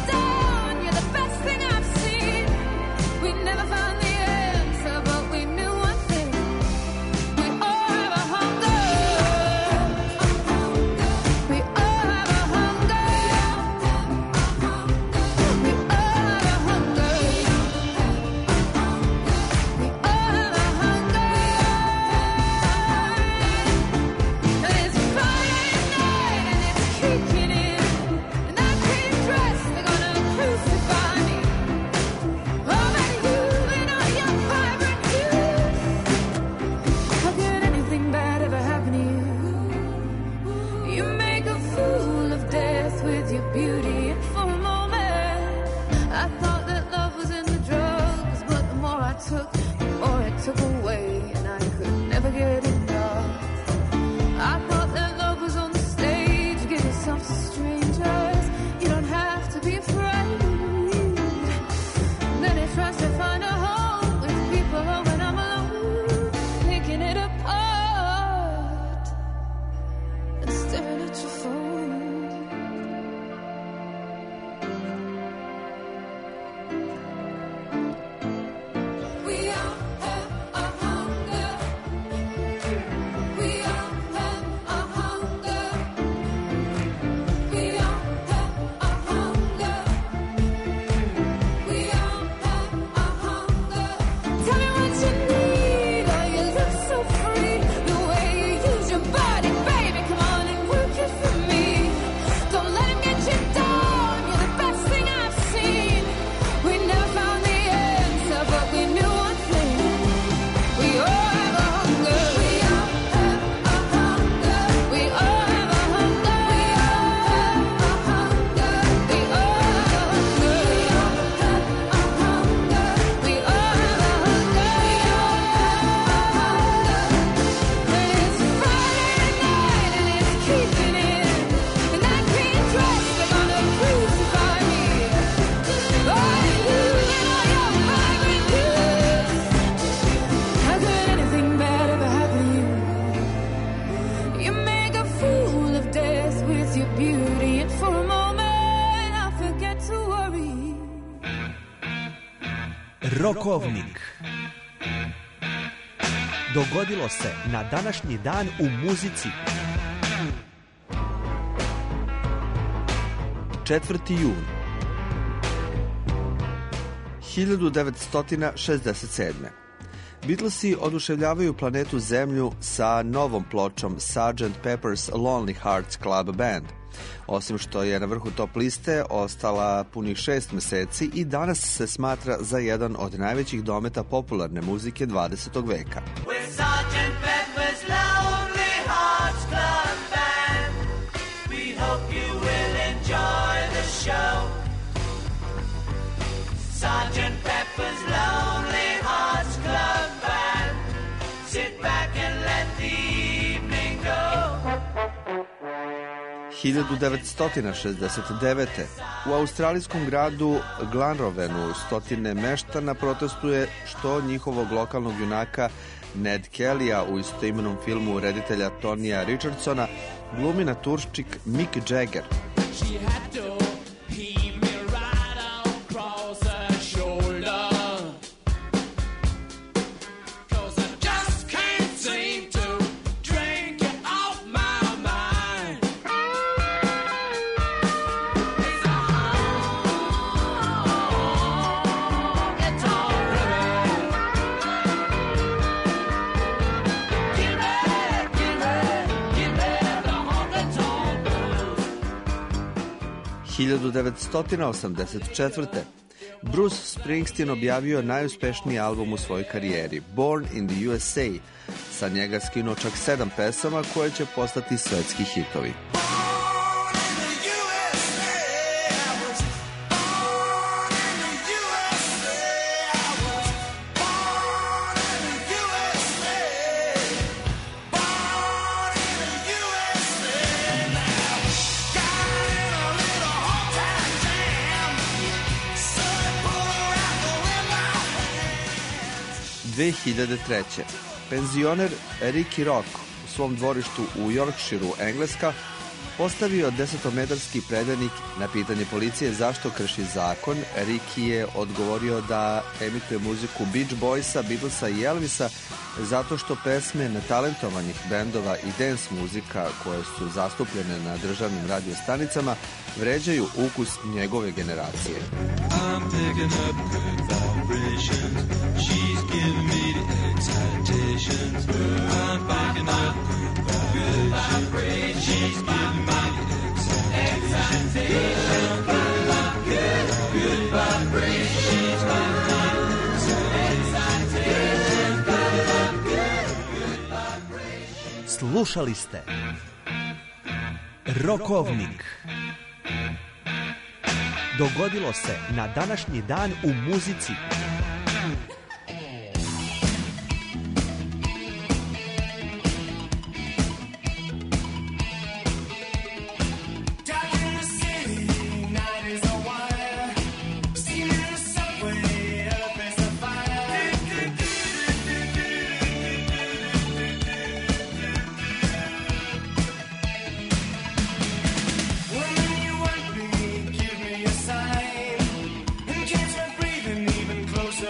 [SPEAKER 19] Never found the answer, but we knew
[SPEAKER 20] Rokovnik. Dogodilo se na današnji dan u muzici. četvrti jun hiljadu devetsto šezdeset sedme. Beatlesi oduševljavaju planetu Zemlju sa novom pločom sergeant Pepper's Lonely Hearts Club Band. Osim što je na vrhu top liste ostala punih šest meseci i danas se smatra za jedan od najvećih dometa popularne muzike dvadesetog veka.
[SPEAKER 14] Sergeant Pepper's Lonely Hearts Club Band. Sit back and let the evening go.
[SPEAKER 20] hiljadu devetsto šezdeset devete. U australijskom gradu Glenrovenu stotine meštana protestuje što njihovog lokalnog junaka Ned Kellya u istoimenom filmu reditelja Tonija Richardsona glumi naturščik Mick Jagger.
[SPEAKER 14] She had to heave me right across her shoulder, 'cause I just can't seem to drink it off my mind. It's a honky-tonk ribbon. Give me, give me, give me the honky-tonk blues.
[SPEAKER 20] hiljadu devetsto osamdeset četvrte. Bruce Springsteen objavio najuspešniji album u svojoj karijeri, Born in the U S A. Sa njega skinuo čak sedam pesama koje će postati svetski hitovi. dve hiljade treće. Penzioner Ricky Rock u svom dvorištu u Yorkshireu, Engleska, postavio desetometarski predanik. Na pitanje policije zašto krši zakon, Ricky je odgovorio da emituje muziku Beach Boysa, Beatlesa i Elvisa zato što pesme netalentovanih bendova i dance muzika koje su zastupljene na državnim radio stanicama vređaju ukus njegove generacije.
[SPEAKER 14] I'm picking up good vibrations. She's giving me the excitations. I'm picking up good vibrations. She's giving me the excitations. I'm picking up good, good vibrations. She's giving me the excitations. Picking up good, good vibrations.
[SPEAKER 20] Slušali ste Rokovnik. Dogodilo se na današnji dan u muzici.
[SPEAKER 14] Give me a sign and catch my breathing even closer.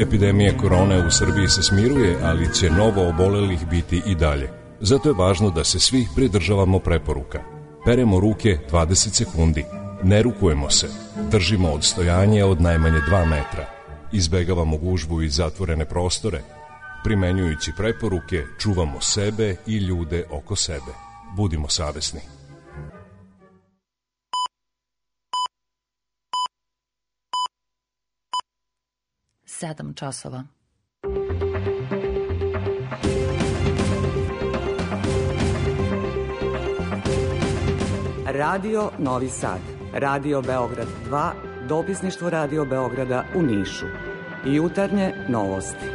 [SPEAKER 21] Epidemija korone u Srbiji se smiruje, ali će novo obolelih biti i dalje. Zato je važno da se svi pridržavamo preporuka. Peremo ruke dvadeset sekundi. Ne rukujemo se. Držimo odstojanje od najmanje dva metra. Izbegavamo gužbu i zatvorene prostore. Primenjujući preporuke, čuvamo sebe i ljude oko sebe. Budimo savesni.
[SPEAKER 22] Sedam časova.
[SPEAKER 15] Radio Novi Sad, Radio Beograd dva, dopisništvo Radio Beograda u Nišu. Jutarnje novosti.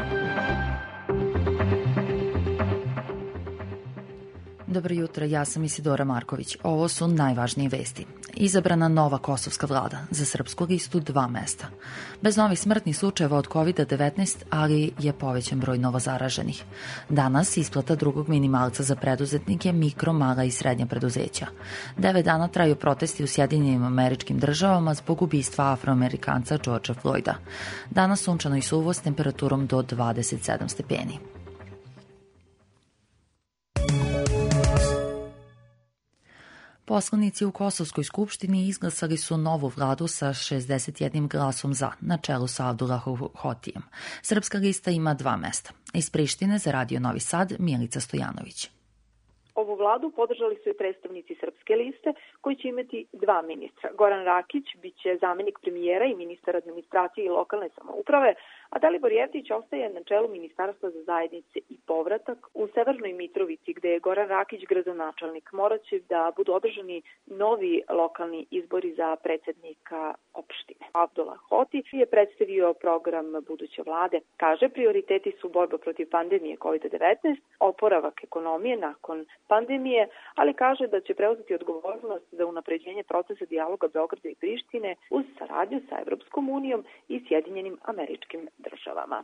[SPEAKER 22] Dobro jutro, ja sam Isidora Marković. Ovo su najvažnije vesti. Izabrana nova kosovska vlada, za srpsku listu dva mesta. Bez novih smrtnih slučajeva od kovid devetnaest, ali je povećan broj novozaraženih. Danas isplata drugog minimalca za preduzetnike, mikro, mala i srednja preduzeća. Devet dana traju protesti u Sjedinjenim Američkim Državama zbog ubistva Afroamerikanca Georgea Floyda. Danas sunčano i suvo s temperaturom do dvadeset sedam stepeni. Poslanici u Kosovskoj skupštini izglasali su novu vladu sa šezdeset jednim glasom za, na čelu sa Abdulahom Hotijem. Srpska lista ima dva mesta. Iz Prištine za Radio Novi Sad Milica Stojanović.
[SPEAKER 23] Ovu vladu podržali su i predstavnici Srpske liste, koji će imati dva ministra. Goran Rakić biće zamenik premijera i ministar administracije i lokalne samouprave, a Dalibor Jevtić ostaje na čelu Ministarstva za zajednice i povratak. U Severnoj Mitrovici, gde je Goran Rakić gradonačelnik, morat će da budu održani novi lokalni izbori za predsednika opštine. Abdullah Hoti je predstavio program buduće vlade. Kaže, prioriteti su borba protiv pandemije kovid devetnaest, oporavak ekonomije nakon pandemije, ali kaže da će preuzeti odgovornost za unapređenje procesa dijaloga Beograda i Prištine uz saradnju sa Evropskom unijom i Sjedinjenim Američkim Državama.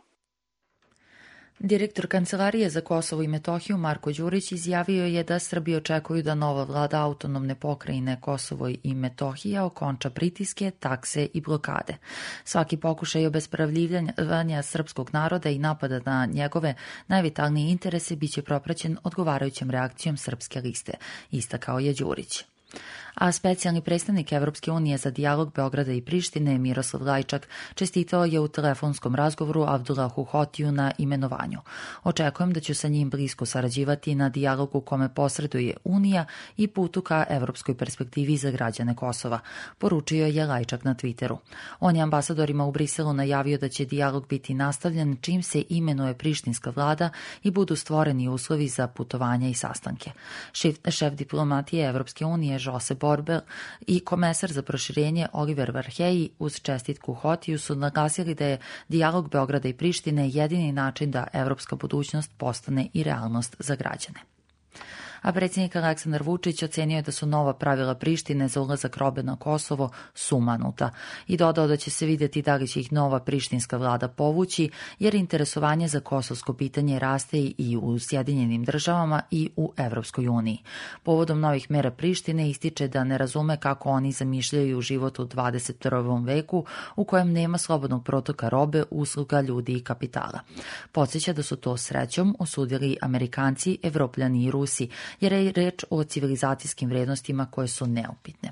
[SPEAKER 22] Direktor Kancelarije za Kosovo i Metohiju Marko Đurić izjavio je da Srbi očekuju da nova vlada autonomne pokrajine Kosovo i Metohija okonča pritiske, takse i blokade. Svaki pokušaj obespravljivanja srpskog naroda i napada na njegove najvitalnije interese biće propraćen odgovarajućom reakcijom Srpske liste, istakao je Đurić. A specijalni predstavnik Evropske unije za dijalog Beograda i Prištine Miroslav Lajčak čestitao je u telefonskom razgovoru Abdullahu Hotiju na imenovanju. Očekujem da ću sa njim blisko sarađivati na dijalogu kome posreduje Unija i putu ka evropskoj perspektivi za građane Kosova, poručio je Lajčak na Twitteru. On je ambasadorima u Briselu najavio da će dijalog biti nastavljen čim se imenuje prištinska vlada i budu stvoreni uslovi za putovanja i sastanke. Šef, šef diplomatije Evropske unije Josep Borrell i komesar za proširenje Oliver Varhelyi uz čestitku Hotiju su naglasili da je dijalog Beograda i Prištine jedini način da evropska budućnost postane i realnost za građane. A predsjednik Aleksandar Vučić ocenio je da su nova pravila Prištine za ulazak robe na Kosovo sumanuta i dodao da će se vidjeti da li će ih nova prištinska vlada povući, jer interesovanje za kosovsko pitanje raste i u Sjedinjenim Državama i u Evropskoj uniji. Povodom novih mera Prištine ističe da ne razume kako oni zamišljaju život u dvadeset prvom veku u kojem nema slobodnog protoka robe, usluga, ljudi i kapitala. Podsjeća da su to srećom osudili Amerikanci, Evropljani i Rusi, jer je reč o civilizacijskim vrednostima koje su neupitne.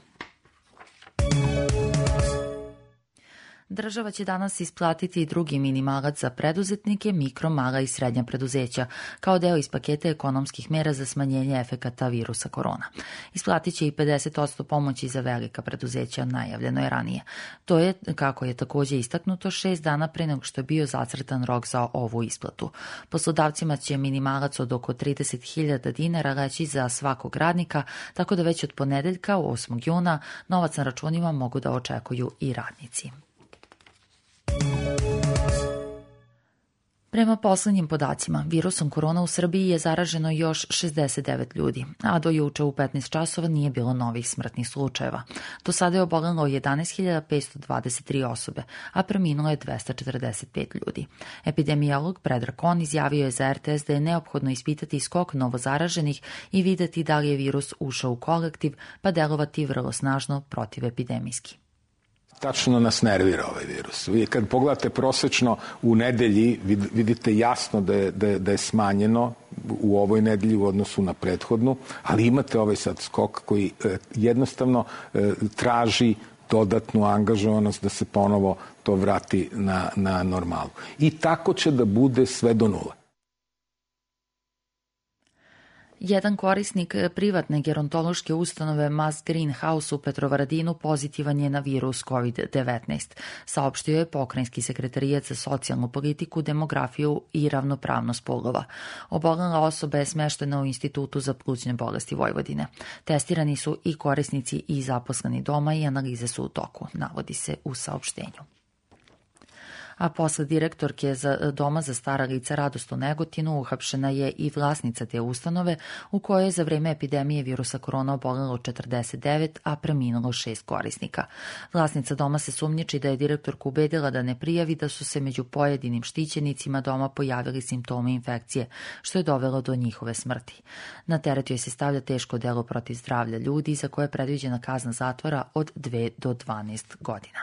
[SPEAKER 22] Država će danas isplatiti drugi minimalac za preduzetnike, mikro, mala i srednja preduzeća, kao deo iz paketa ekonomskih mera za smanjenje efekata virusa korona. Isplatit će i pedeset posto pomoći za velika preduzeća, najavljeno je ranije. To je, kako je također istaknuto, šest dana pre nego što je bio zacrtan rok za ovu isplatu. Poslodavcima će minimalac od oko trideset hiljada dinara leći za svakog radnika, tako da već od ponedeljka, osmog juna, novac na računima mogu da očekuju i radnici. Prema poslednjim podacima, virusom korona u Srbiji je zaraženo još šezdeset devet ljudi, a do juče u petnaest časova nije bilo novih smrtnih slučajeva. Do sada je obolelo jedanaest hiljada petsto dvadeset tri osobe, a preminulo je dvesta četrdeset pet ljudi. Epidemiolog Predrag Kon izjavio je za er te es da je neophodno ispitati skok novozaraženih i videti da li je virus ušao u kolektiv, pa delovati vrlo snažno protivepidemijski.
[SPEAKER 2] Tačno nas nervira ovaj virus. Vi kad pogledate prosečno u nedelji, vidite jasno da je, da je, da je smanjeno u ovoj nedelji u odnosu na prethodnu, ali imate ovaj sad skok koji e, jednostavno e, traži dodatnu angažovanost da se ponovo to vrati na, na normalu. I tako će da bude sve do nule.
[SPEAKER 22] Jedan korisnik privatne gerontološke ustanove Mass Greenhouse u Petrovaradinu pozitivan je na virus kovid devetnaest. Saopštio je Pokrajinski sekretarijat za socijalnu politiku, demografiju i ravnopravnost polova. Obolela osoba je smeštena u Institutu za plućne bolesti Vojvodine. Testirani su i korisnici i zaposleni doma i analize su u toku, navodi se u saopštenju. A posle direktorke za Doma za stara lica Radost u Negotinu uhapšena je i vlasnica te ustanove u kojoj je za vreme epidemije virusa korona obolelo četrdeset devet, a preminulo šest korisnika. Vlasnica doma se sumnjiči da je direktorku ubedila da ne prijavi da su se među pojedinim štićenicima doma pojavili simptomi infekcije, što je dovelo do njihove smrti. Na teret joj se stavlja teško delo protiv zdravlja ljudi za koje je predviđena kazna zatvora od dve do dvanaest godina.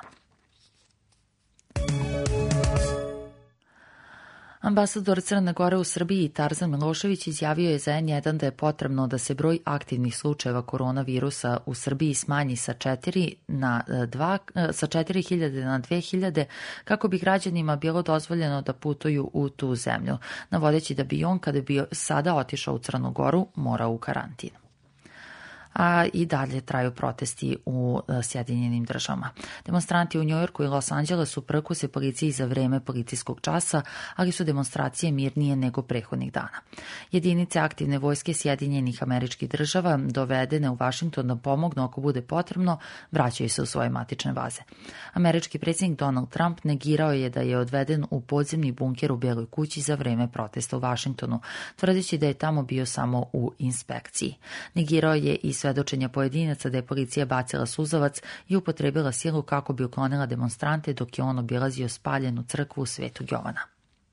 [SPEAKER 22] Ambasador Crne Gore u Srbiji Tarzan Milošević izjavio je za en jedan da je potrebno da se broj aktivnih slučajeva koronavirusa u Srbiji smanji sa četiri na dva, sa četiri hiljade na dve hiljade kako bi građanima bilo dozvoljeno da putuju u tu zemlju, navodeći da bi on kada bi sada otišao u Crnu Goru morao u karantin. A i dalje traju protesti u Sjedinjenim državama. Demonstranti u Njujorku i Los Angelesu prku se policiji za vreme policijskog časa, ali su demonstracije mirnije nego prethodnih dana. Jedinice aktivne vojske Sjedinjenih Američkih Država dovedene u Vašington da pomognu ako bude potrebno, vraćaju se u svoje matične baze. Američki predsjednik Donald Trump negirao je da je odveden u podzemni bunker u Beloj kući za vreme protesta u Vašingtonu, tvrdeći da je tamo bio samo u inspekciji. Negirao je i svedočenja pojedinaca da je policija bacila suzavac i upotrebila silu kako bi uklonila demonstrante dok je on obilazio spaljenu crkvu Svetog Jovana.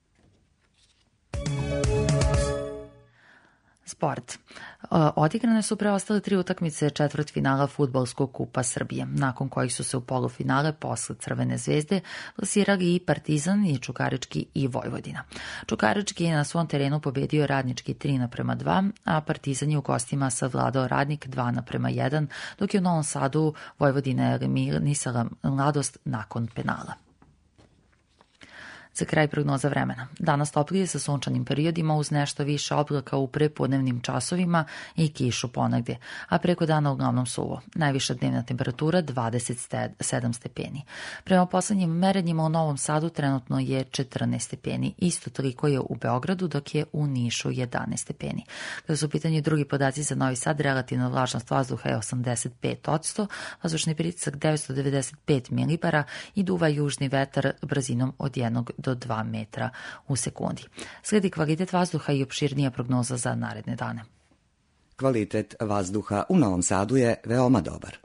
[SPEAKER 22] Sport. Odigrane su preostale tri utakmice četvrtfinala Fudbalskog kupa Srbije, nakon kojih su se u polufinale posle Crvene zvezde plasirali i Partizan, i Čukarički i Vojvodina. Čukarički je na svom terenu pobedio Radnički tri naprema dva, a Partizan je u gostima savladao Radnik dva naprema jedan, dok je u Novom Sadu Vojvodina eliminisala Mladost nakon penala. Za kraj prognoza vremena. Danas toplije sa sunčanim periodima uz nešto više oblaka u prepodnevnim časovima i kišu ponegdje, a preko dana uglavnom suvo. Najviša dnevna temperatura dvadeset sedam stepeni. Prema poslednjim merenjima u Novom Sadu trenutno je četrnaest stepeni. Isto toliko je u Beogradu, dok je u Nišu jedanaest stepeni. Kada su u pitanju drugi podaci za Novi Sad, relativna vlažnost vazduha je osamdeset pet posto, vazdušni pritisak devetsto devedeset pet milibara i duva južni vetar brzinom od jednog do dva metra u sekundi. Slijedi kvalitet vazduha i opširnija prognoza za naredne dane.
[SPEAKER 15] Kvalitet vazduha u Novom Sadu je veoma dobar.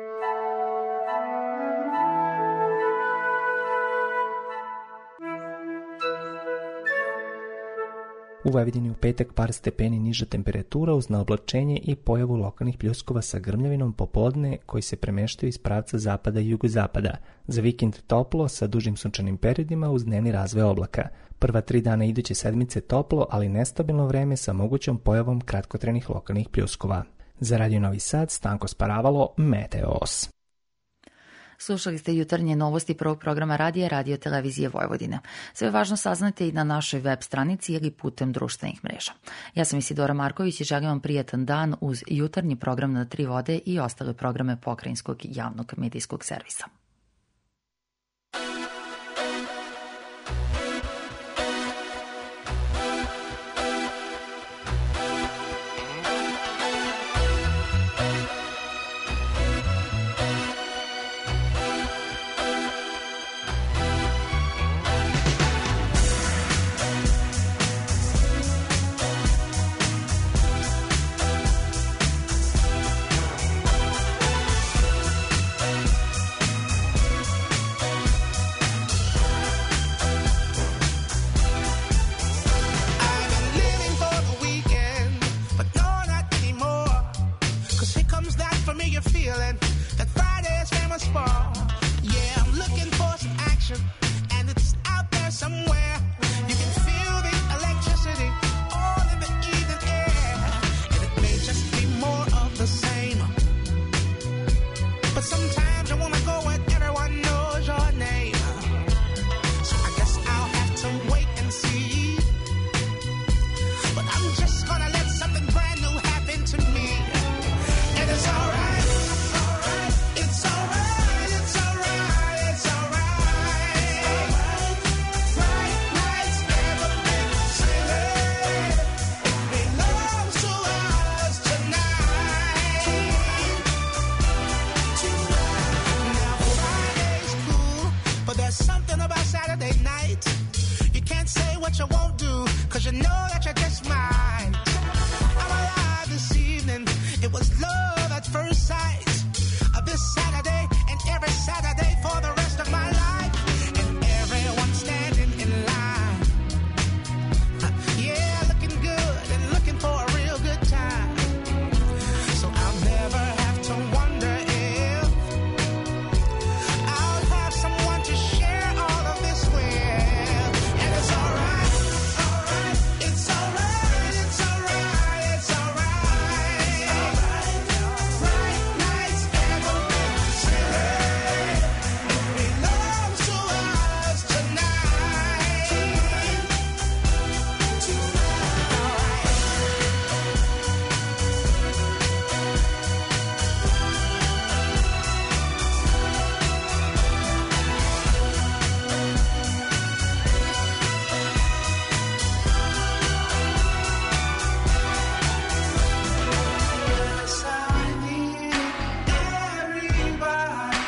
[SPEAKER 4] U Vojvodini u petak par stepeni niža temperatura uz naoblačenje i pojavu lokalnih pljuskova sa grmljavinom popodne koji se premeštaju iz pravca zapada i jugozapada. Za vikend toplo sa dužim sunčanim periodima uz dnevni razvoj oblaka. Prva tri dana iduće sedmice toplo, ali nestabilno vreme sa mogućom pojavom kratkotrenih lokalnih pljuskova. Za Radio Novi Sad, Stanko Sparavalo, Meteos.
[SPEAKER 22] Slušali ste jutarnje novosti prvog programa radija Radio Televizije Vojvodine. Sve važno saznate i na našoj web stranici ili putem društvenih mreža. Ja sam Isidora Marković i želim vam prijatan dan uz jutarnji program na Tri vode i ostale programe Pokrajinskog javnog medijskog servisa.
[SPEAKER 8] that you won't do, cause you know that you're just mine. I'm alive this evening, it was love at first sight. This Saturday and every Saturday for the rest of my life. And everyone standing in line. Yeah, looking good and looking for a real good time. So I'll never have to wonder if I'll have someone to share all of this with. And it's alright, alright, it's alright, it's alright, it's alright. Bright nights ever been silly. It belongs to us tonight. Yes, I need everybody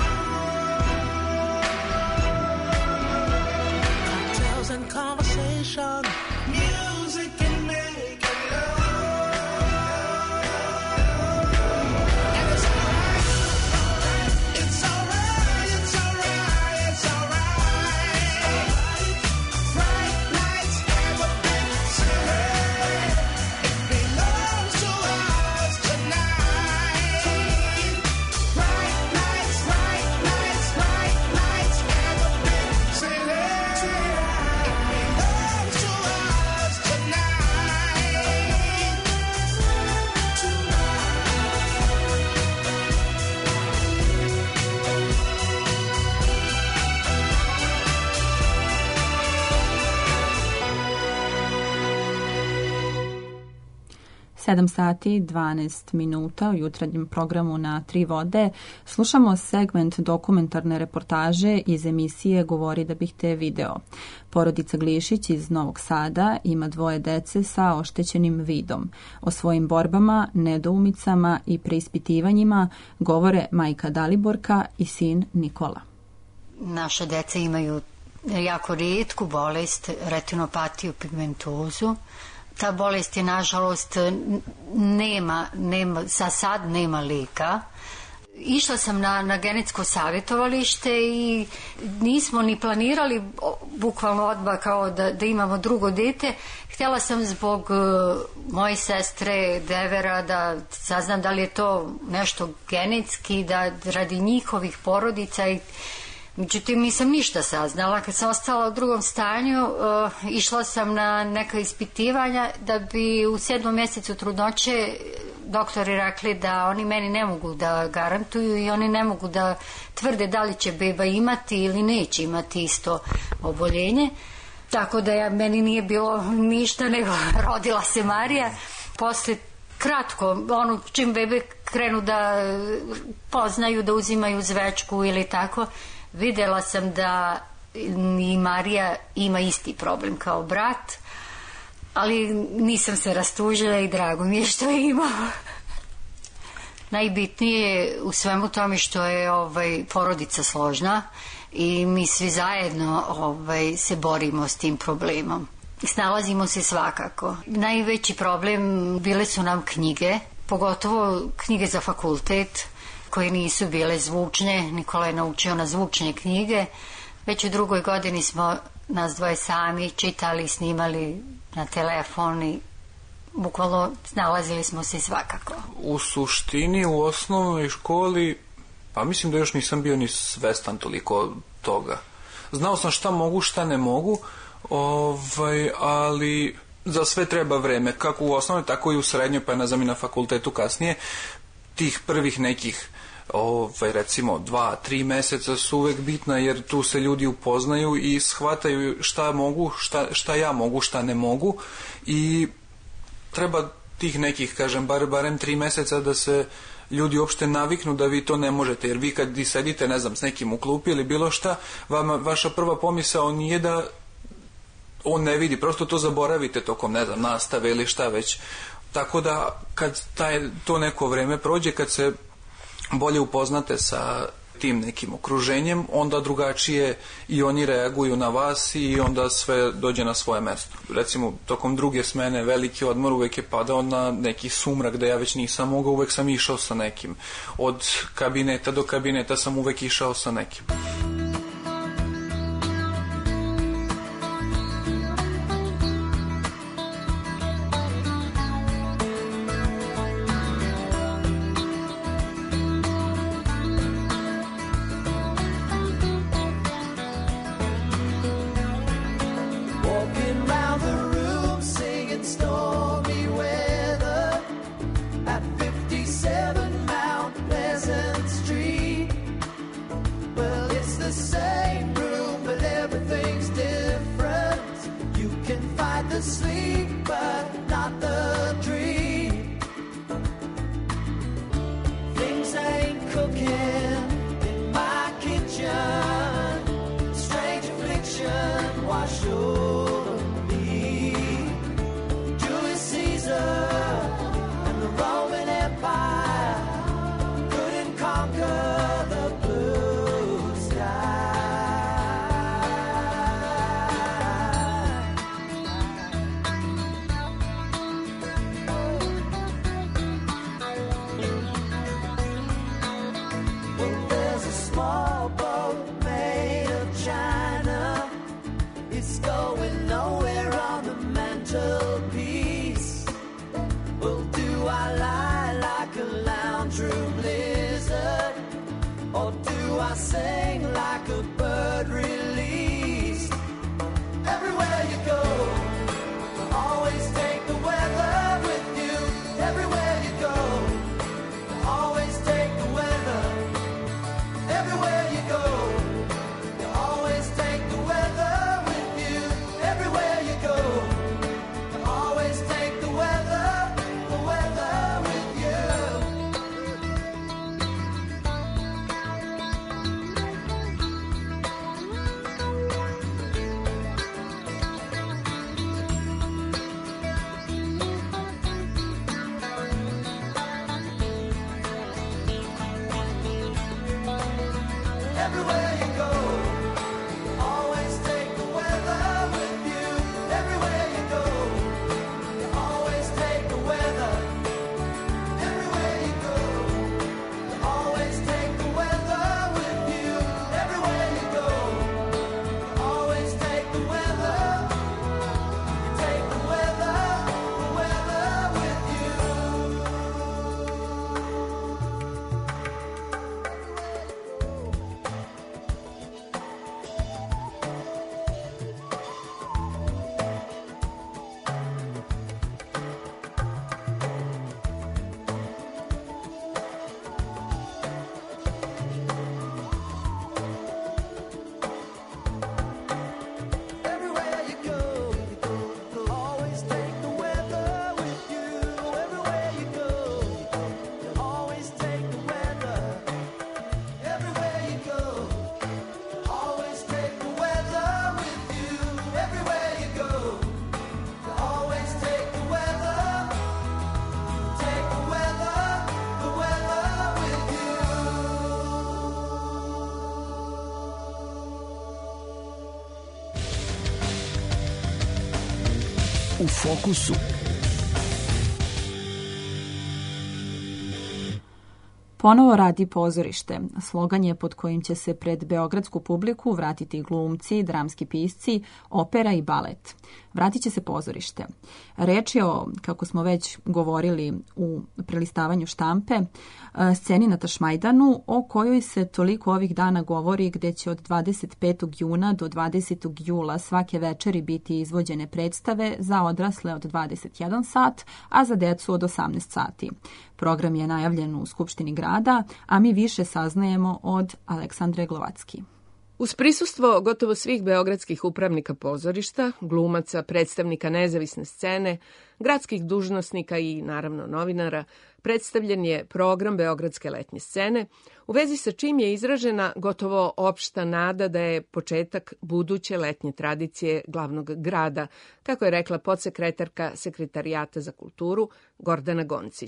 [SPEAKER 8] cocktails and conversation, music and making love. And it's alright, it's alright, it's alright, it's alright. Bright nights ever been silly. It belongs to us tonight. Bright nights, bright nights, bright nights ever been silly. It belongs to us
[SPEAKER 1] sedam sati dvanaest minuta u jutarnjem programu na Tri vode. Slušamo segment dokumentarne reportaže iz emisije Govori da bih te video. Porodica Glišić iz Novog Sada ima dvoje dece sa oštećenim vidom. O svojim borbama, nedoumicama i preispitivanjima govore majka Daliborka i sin Nikola.
[SPEAKER 9] Naše dece imaju jako rijetku bolest, retinopatiju pigmentozu. Ta bolest je, nažalost, nema, nema, za sad nema lika. Išla sam na, na genetsko savjetovalište i nismo ni planirali bukvalno odmah kao da, da imamo drugo dete. Htjela sam zbog uh, moje sestre, devera, da saznam da li je to nešto genetski, da radi njihovih porodica i međutim, nisam ništa saznala. Kad sam ostala u drugom stanju, uh, išla sam na neka ispitivanja da bi u sedmom mjesecu trudnoće doktori rekli da oni meni ne mogu da garantuju i oni ne mogu da tvrde da li će beba imati ili neće imati isto oboljenje. Tako da ja, meni nije bilo ništa, nego rodila se Marija. Posle kratko, ono, čim bebe krenu da poznaju, da uzimaju zvečku ili tako, vidjela sam da i Marija ima isti problem kao brat, ali nisam se rastužila i drago mi je što je imao. Najbitnije je u svemu tome što je ovaj, porodica složna i mi svi zajedno ovaj, se borimo s tim problemom. Snalazimo se svakako. Najveći problem bile su nam knjige, pogotovo knjige za fakultet, koje nisu bile zvučne. Nikola je naučio na zvučne knjige. Već u drugoj godini smo nas dvoje sami čitali, snimali na telefon i bukvalno snalazili smo se svakako.
[SPEAKER 10] U suštini, u osnovnoj školi, pa mislim da još nisam bio ni svestan toliko toga. Znao sam šta mogu, šta ne mogu, ovaj, ali za sve treba vreme, kako u osnovnoj, tako i u srednjoj, pa ne znam i na fakultetu kasnije. Tih prvih nekih ovaj, recimo dva, tri meseca su uvek bitna, jer tu se ljudi upoznaju i shvataju šta mogu, šta, šta ja mogu, šta ne mogu i treba tih nekih, kažem, bar, barem tri meseca da se ljudi uopšte naviknu da vi to ne možete, jer vi kad i sedite, ne znam, s nekim u klupi ili bilo šta, vama, vaša prva pomisao nije da on ne vidi, prosto to zaboravite tokom, ne znam, nastave ili šta već. Tako da kad taj, to neko vreme prođe, kad se bolje upoznate sa tim nekim okruženjem, onda drugačije i oni reaguju na vas i onda sve dođe na svoje mesto. Recimo, tokom druge smene veliki odmor uvek je padao na neki sumrak da ja već nisam mogao, uvek sam išao sa nekim. Od kabineta do kabineta sam uvek išao sa nekim.
[SPEAKER 8] Walking round the room singing stormy weather at fifty-seven Mount Pleasant Street. Well, it's the same room, but everything's different. You can fight the sleep, but not the dream. Things ain't cooking in my kitchen. Strange affliction wash over me. Julius Caesar and the Roman Empire couldn't conquer the blue sky. Well, there's a small boat made of china. It's going nowhere on the mantelpiece. Well, do I lie like a lounge room lizard, or do I sing like a bird released? Everywhere you go, always take the weather with you. Everywhere you go, always take the weather. Everywhere you go, you always take the weather with you. Everywhere you go, you always take the weather, the weather with you. Everywhere you go, always take the weather with you. Everywhere you go, you always take the weather. Everywhere you go, you always take the weather with you. Everywhere you go, you always take the weather. You take the weather, the weather with you. Everywhere you go, you'll always take the weather with you. Everywhere you go, you'll always take the weather. Everywhere you go, you'll always take the weather with you. Everywhere you go, you'll always take the weather. Take the weather, the weather with you.
[SPEAKER 3] U fokusu.
[SPEAKER 1] Ponovo radi pozorište. Slogan je pod kojim će se pred beogradsku publiku vratiti glumci, dramski pisci, opera i balet. Vratit će se pozorište. Reč je o, kako smo već govorili u prelistavanju štampe, sceni na Tašmajdanu, o kojoj se toliko ovih dana govori, gde će od dvadeset petog juna do dvadesetog jula svake večeri biti izvođene predstave za odrasle od dvadeset jedan sat, a za decu od osamnaest sati. Program je najavljen u Skupštini grada, a mi više saznajemo od Aleksandre Glovacki.
[SPEAKER 7] Uz prisustvo gotovo svih beogradskih upravnika pozorišta, glumaca, predstavnika nezavisne scene, gradskih dužnosnika i, naravno, novinara, predstavljen je program Beogradske letnje scene, u vezi sa čim je izražena gotovo opšta nada da je početak buduće letnje tradicije glavnog grada, kako je rekla podsekretarka Sekretarijata za kulturu Gordana Goncić.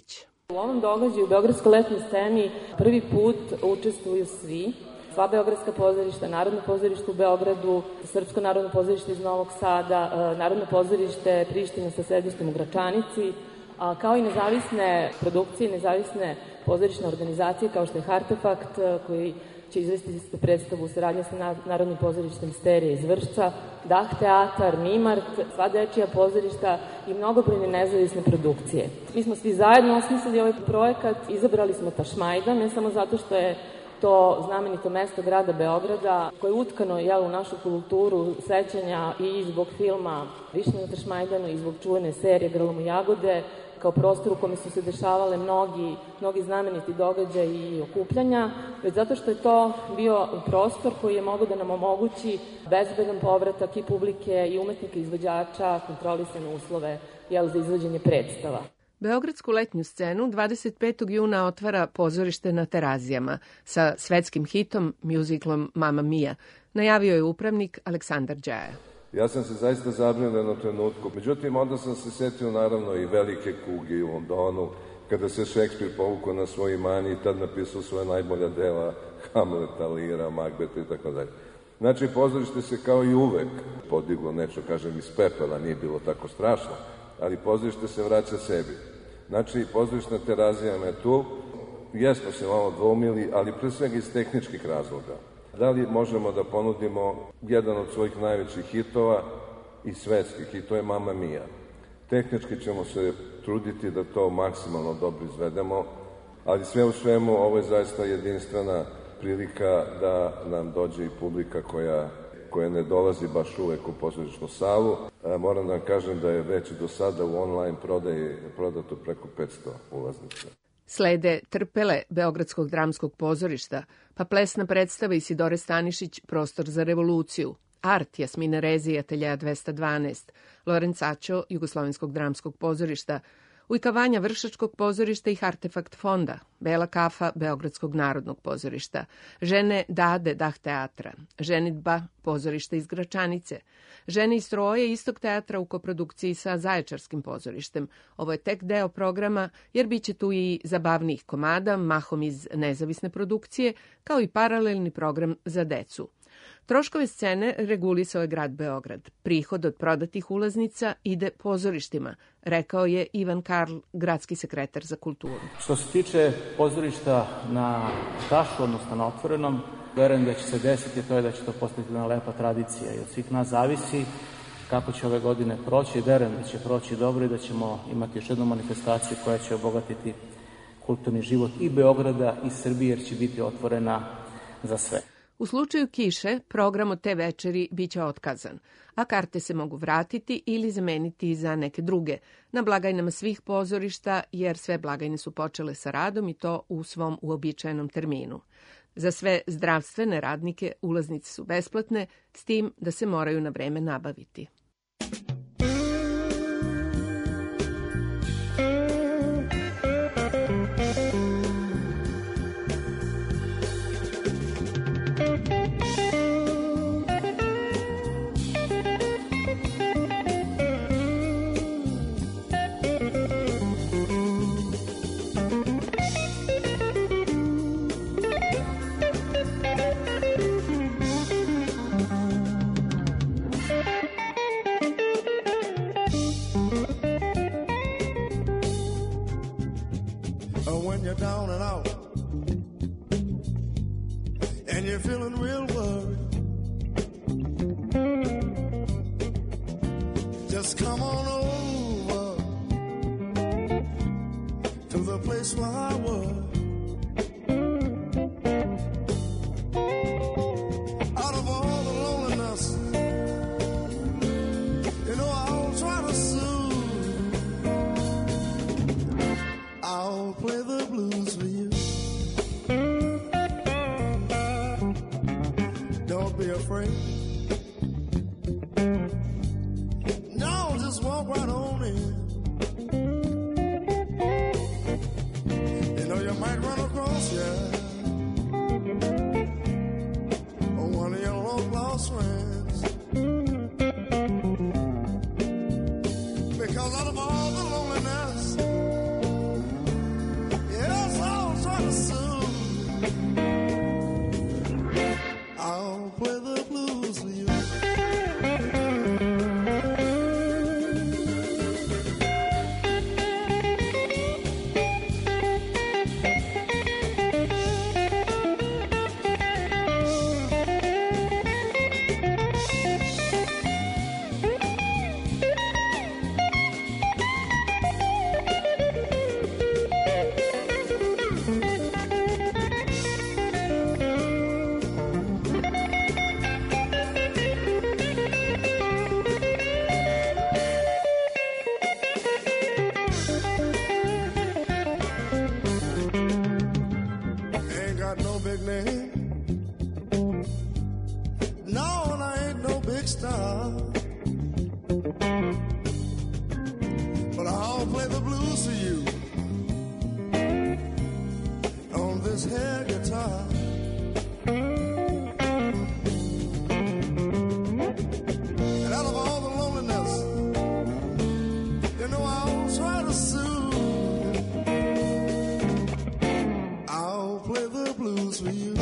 [SPEAKER 11] U ovom događaju u Beogradskoj letnjoj sceni prvi put učestvuju svi. Sva beogradska pozorišta, Narodno pozorište u Beogradu, Srpsko narodno pozorište iz Novog Sada, Narodno pozorište Priština sa sedištem u Gračanici, a kao i nezavisne produkcije, nezavisne pozorišne organizacije kao što je Hartefakt, koji će izvesti predstavu u saradnji sa Narodnim pozorištem Sterija iz Vršca, Dah teatar, Mimart, sva dečija pozorišta i mnogobrojne nezavisne produkcije. Mi smo svi zajedno osmislili ovaj projekat, izabrali smo Tašmajdan, ne samo zato što je to znamenito mesto grada Beograda, koje je utkano jel, u našu kulturu sećanja i zbog filma Višnja na Tašmajdanu i zbog čuvene serije Grlom u jagode, kao prostor u kome su se dešavale mnogi, mnogi znameniti događaji i okupljanja, već zato što je to bio prostor koji je mogao da nam omogući bezbedan povratak i publike i umetnika izvođača, kontrolisane uslove jel, za izvođenje predstava.
[SPEAKER 7] Beogradsku letnju scenu dvadeset petog juna otvara pozorište na Terazijama sa svetskim hitom, mjuziklom Mamma Mia. Najavio je upravnik Aleksandar Đaja.
[SPEAKER 12] Ja sam se zaista zabrinuo na jednom trenutku. Međutim, onda sam se setio naravno i velike kuge u Londonu, kada se Šekspir povukao na svoj imanje i tad napisao svoje najbolja dela, Hamleta, Lira, Magbeta i tako dalje. Znači, pozorište se kao i uvek podiglo, neću kažem iz pepela, nije bilo tako strašno, ali pozorište se vraća sebi. Znači, pozorište na Terazijama je tu, jesmo se malo dvoumili, ali pre svega iz tehničkih razloga. Da li možemo da ponudimo jedan od svojih najvećih hitova i svetskih, i to je Mamma Mia. Tehnički ćemo se truditi da to maksimalno dobro izvedemo, ali sve u svemu ovo je zaista jedinstvena prilika da nam dođe i publika koja, koja ne dolazi baš uvek u pozorišnu salu. E, moram da vam kažem da je već do sada u online prodaji prodato preko petsto ulaznica.
[SPEAKER 7] Slede Trpele Beogradskog dramskog pozorišta, pa plesna predstava Isidore Stanišić Prostor za revoluciju, Art Jasmine Rezi i Ateljeja dvesta dvanaest, Lorencačo Jugoslovenskog dramskog pozorišta, Ujkavanja Vršačkog pozorišta i Hartefakt fonda, Bela kafa Beogradskog narodnog pozorišta, Žene Dade Dah teatra, Ženidba pozorišta iz Gračanice, Žene iz Troje istog teatra u koprodukciji sa Zaječarskim pozorištem. Ovo je tek deo programa jer bit će tu i zabavnih komada, mahom iz nezavisne produkcije, kao i paralelni program za decu. Troškove scene regulisao je grad Beograd. Prihod od prodatih ulaznica ide pozorištima, rekao je Ivan Karl, gradski sekretar za kulturu.
[SPEAKER 13] Što se tiče pozorišta na Tašu, odnosno na otvorenom, verujem da će se desiti, to je da će to postati jedna lepa tradicija i od svih nas zavisi kako će ove godine proći. Verujem da će proći dobro i da ćemo imati još jednu manifestaciju koja će obogatiti kulturni život i Beograda i Srbije, jer će biti otvorena za sve.
[SPEAKER 7] U slučaju kiše, program od te večeri biće otkazan, a karte se mogu vratiti ili zameniti za neke druge, na blagajnama svih pozorišta, jer sve blagajne su počele sa radom i to u svom uobičajenom terminu. Za sve zdravstvene radnike ulaznice su besplatne, s tim da se moraju na vreme nabaviti.
[SPEAKER 8] Down and out, and you're feeling real worried. Just come on over to the place where I was. Out of all the loneliness, you know I'll try to soothe. I'll play the blues for you. Don't be afraid. No, just walk right on in. You know you might run across, yeah, one of your long lost friends. Because out of all the loneliness,
[SPEAKER 5] blues for you on this hair guitar. And out of all the loneliness, you know I'll try to soothe. I'll play the blues for you.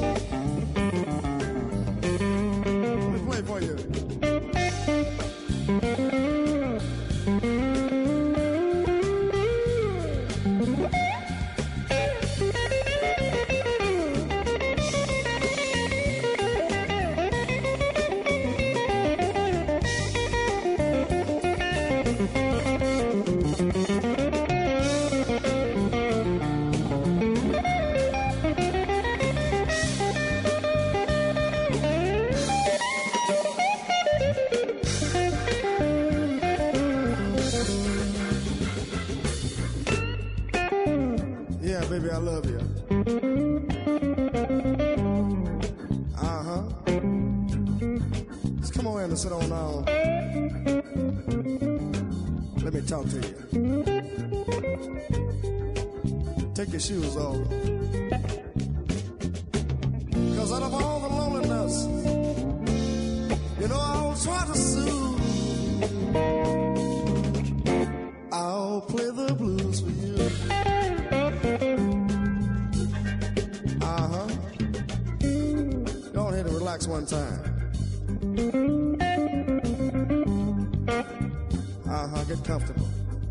[SPEAKER 5] Let me play for you. Yeah, baby, I love you. Uh-huh. Just come on in and sit on down. Let me talk to you. Take your shoes off. Cause out of all the loneliness, you know I'll try to soothe. I'll play the blues for you. Uh-huh. Go ahead and relax one time. Uh-huh, get comfortable.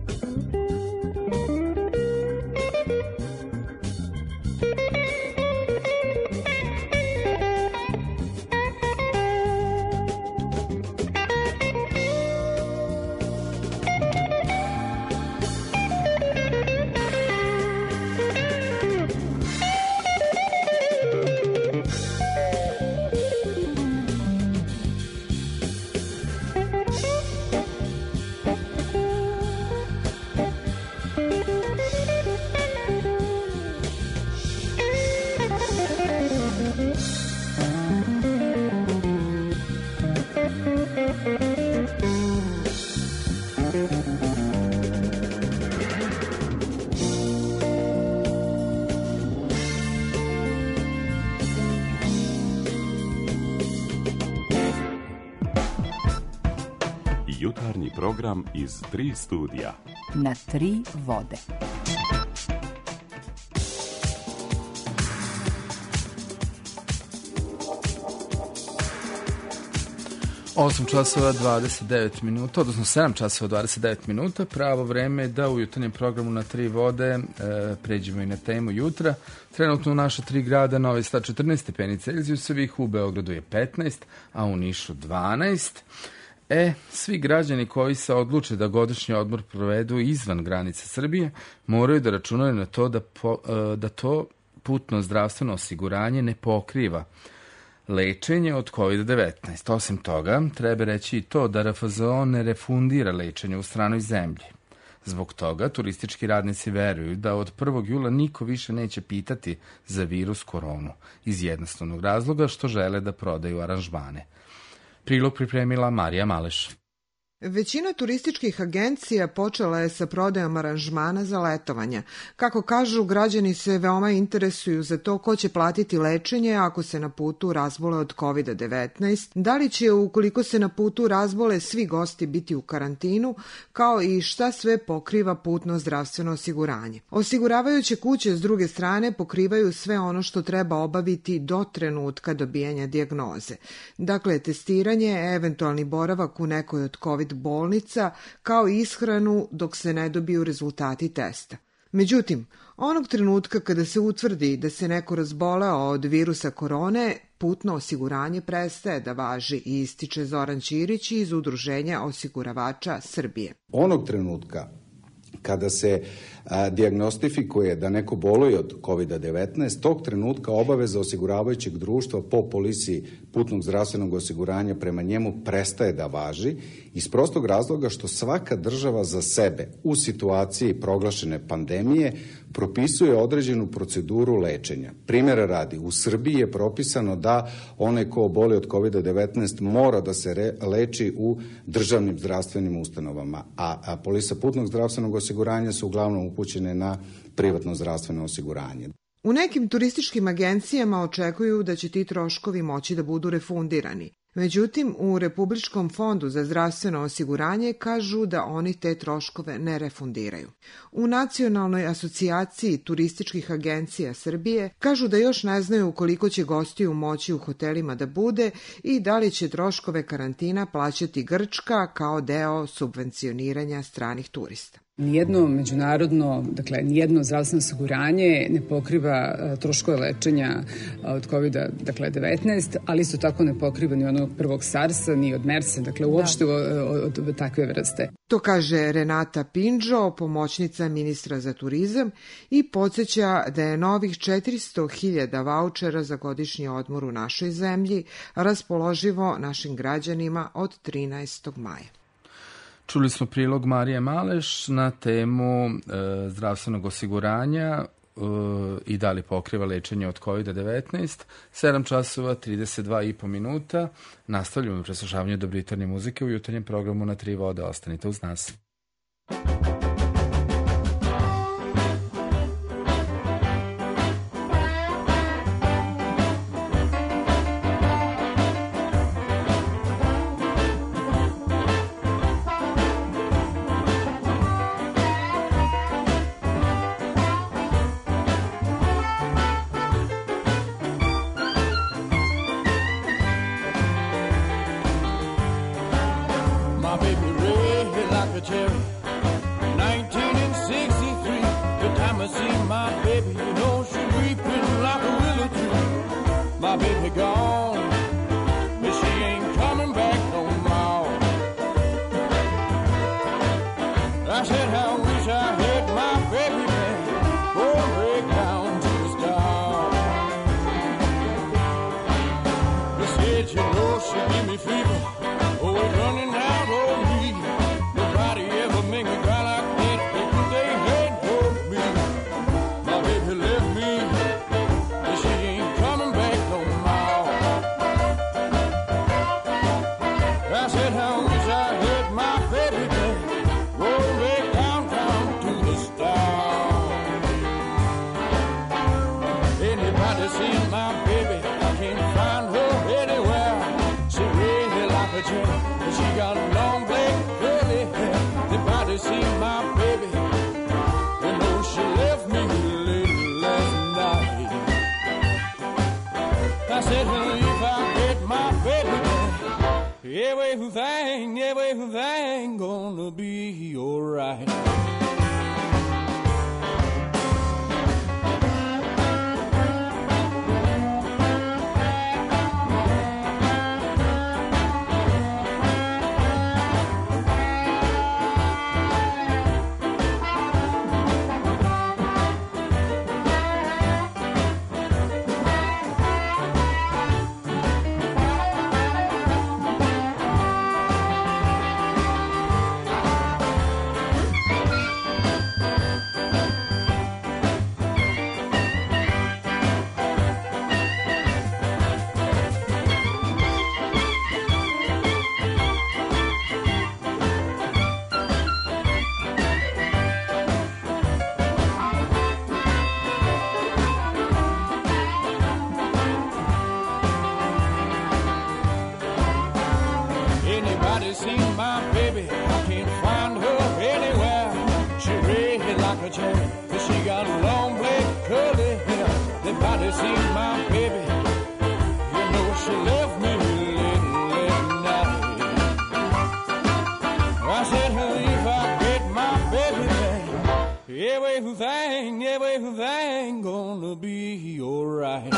[SPEAKER 16] Jutarnji program iz tri studija.
[SPEAKER 17] Na tri vode.
[SPEAKER 6] osam časova dvadeset devet minuta, odnosno sedam časova dvadeset devet minuta, pravo vreme da u jutarnjem programu na tri vode e, pređemo i na temu jutra. Trenutno u naša tri grada Novi Sad četrnaest stepeni Celzijusovih, u Beogradu je petnaest, a u Nišu dvanaest. E, svi građani koji se odluče da godišnji odmor provedu izvan granice Srbije moraju da računaju na to da, po, da to putno zdravstveno osiguranje ne pokriva lečenje od kovid devetnaest. Osim toga, treba reći i to da R F Z O ne refundira lečenje u stranoj zemlji. Zbog toga, turistički radnici veruju da od prvog jula niko više neće pitati za virus koronu, iz jednostavnog razloga što žele da prodaju aranžmane. Prilog pripremila Marija Maleš.
[SPEAKER 24] Većina turističkih agencija počela je sa prodajom aranžmana za letovanja. Kako kažu, građani se veoma interesuju za to ko će platiti lečenje ako se na putu razbole od kovid devetnaest, da li će ukoliko se na putu razbole svi gosti biti u karantinu, kao i šta sve pokriva putno zdravstveno osiguranje. Osiguravajuće kuće s druge strane pokrivaju sve ono što treba obaviti do trenutka dobijanja dijagnoze. Dakle, testiranje, eventualni boravak u nekoj od COVID bolnica, kao i ishranu dok se ne dobiju rezultati testa. Međutim, onog trenutka kada se utvrdi da se neko razboleo od virusa korone, putno osiguranje prestaje da važi, i ističe Zoran Ćirić iz Udruženja osiguravača Srbije.
[SPEAKER 25] Onog trenutka kada se a, dijagnostifikuje da neko boluje od kovid devetnaest, tog trenutka obaveza osiguravajućeg društva po polisi putnog zdravstvenog osiguranja prema njemu prestaje da važi, iz prostog razloga što svaka država za sebe u situaciji proglašene pandemije propisuje određenu proceduru lečenja. Primjera radi, u Srbiji je propisano da onaj ko oboli od kovid devetnaest mora da se re, leči u državnim zdravstvenim ustanovama, a, a polisa putnog zdravstvenog osiguranja su uglavnom upućene na privatno zdravstveno osiguranje.
[SPEAKER 24] U nekim turističkim agencijama očekuju da će ti troškovi moći da budu refundirani. Međutim, u Republičkom fondu za zdravstveno osiguranje kažu da oni te troškove ne refundiraju. U Nacionalnoj asocijaciji turističkih agencija Srbije kažu da još ne znaju koliko će gostiju moći u hotelima da bude i da li će troškove karantina plaćati Grčka kao deo subvencioniranja stranih turista.
[SPEAKER 14] Nijedno međunarodno, dakle, nijedno zdravstveno osiguranje ne pokriva troškove lečenja od kovid devetnaest, ali isto tako ne pokriva ni onog prvog SARS-a, ni od MERS-a, dakle, uopšte od, od takve vrste.
[SPEAKER 24] To kaže Renata Pinđo, pomoćnica ministra za turizam, i podsjeća da je novih četiristo hiljada vaučera za godišnji odmor u našoj zemlji raspoloživo našim građanima od trinaestog maja.
[SPEAKER 6] Čuli smo prilog Marije Maleš na temu e, zdravstvenog osiguranja e, i da li pokriva lečenje od kovid devetnaest. sedam časova, trideset dva i po minuta. Nastavljamo preslušavanje dobritarnje muzike u jutarnjem programu na Tri vode. Ostanite uz nas.
[SPEAKER 18] Everything, everything gonna be alright. Everything, everything gonna be alright.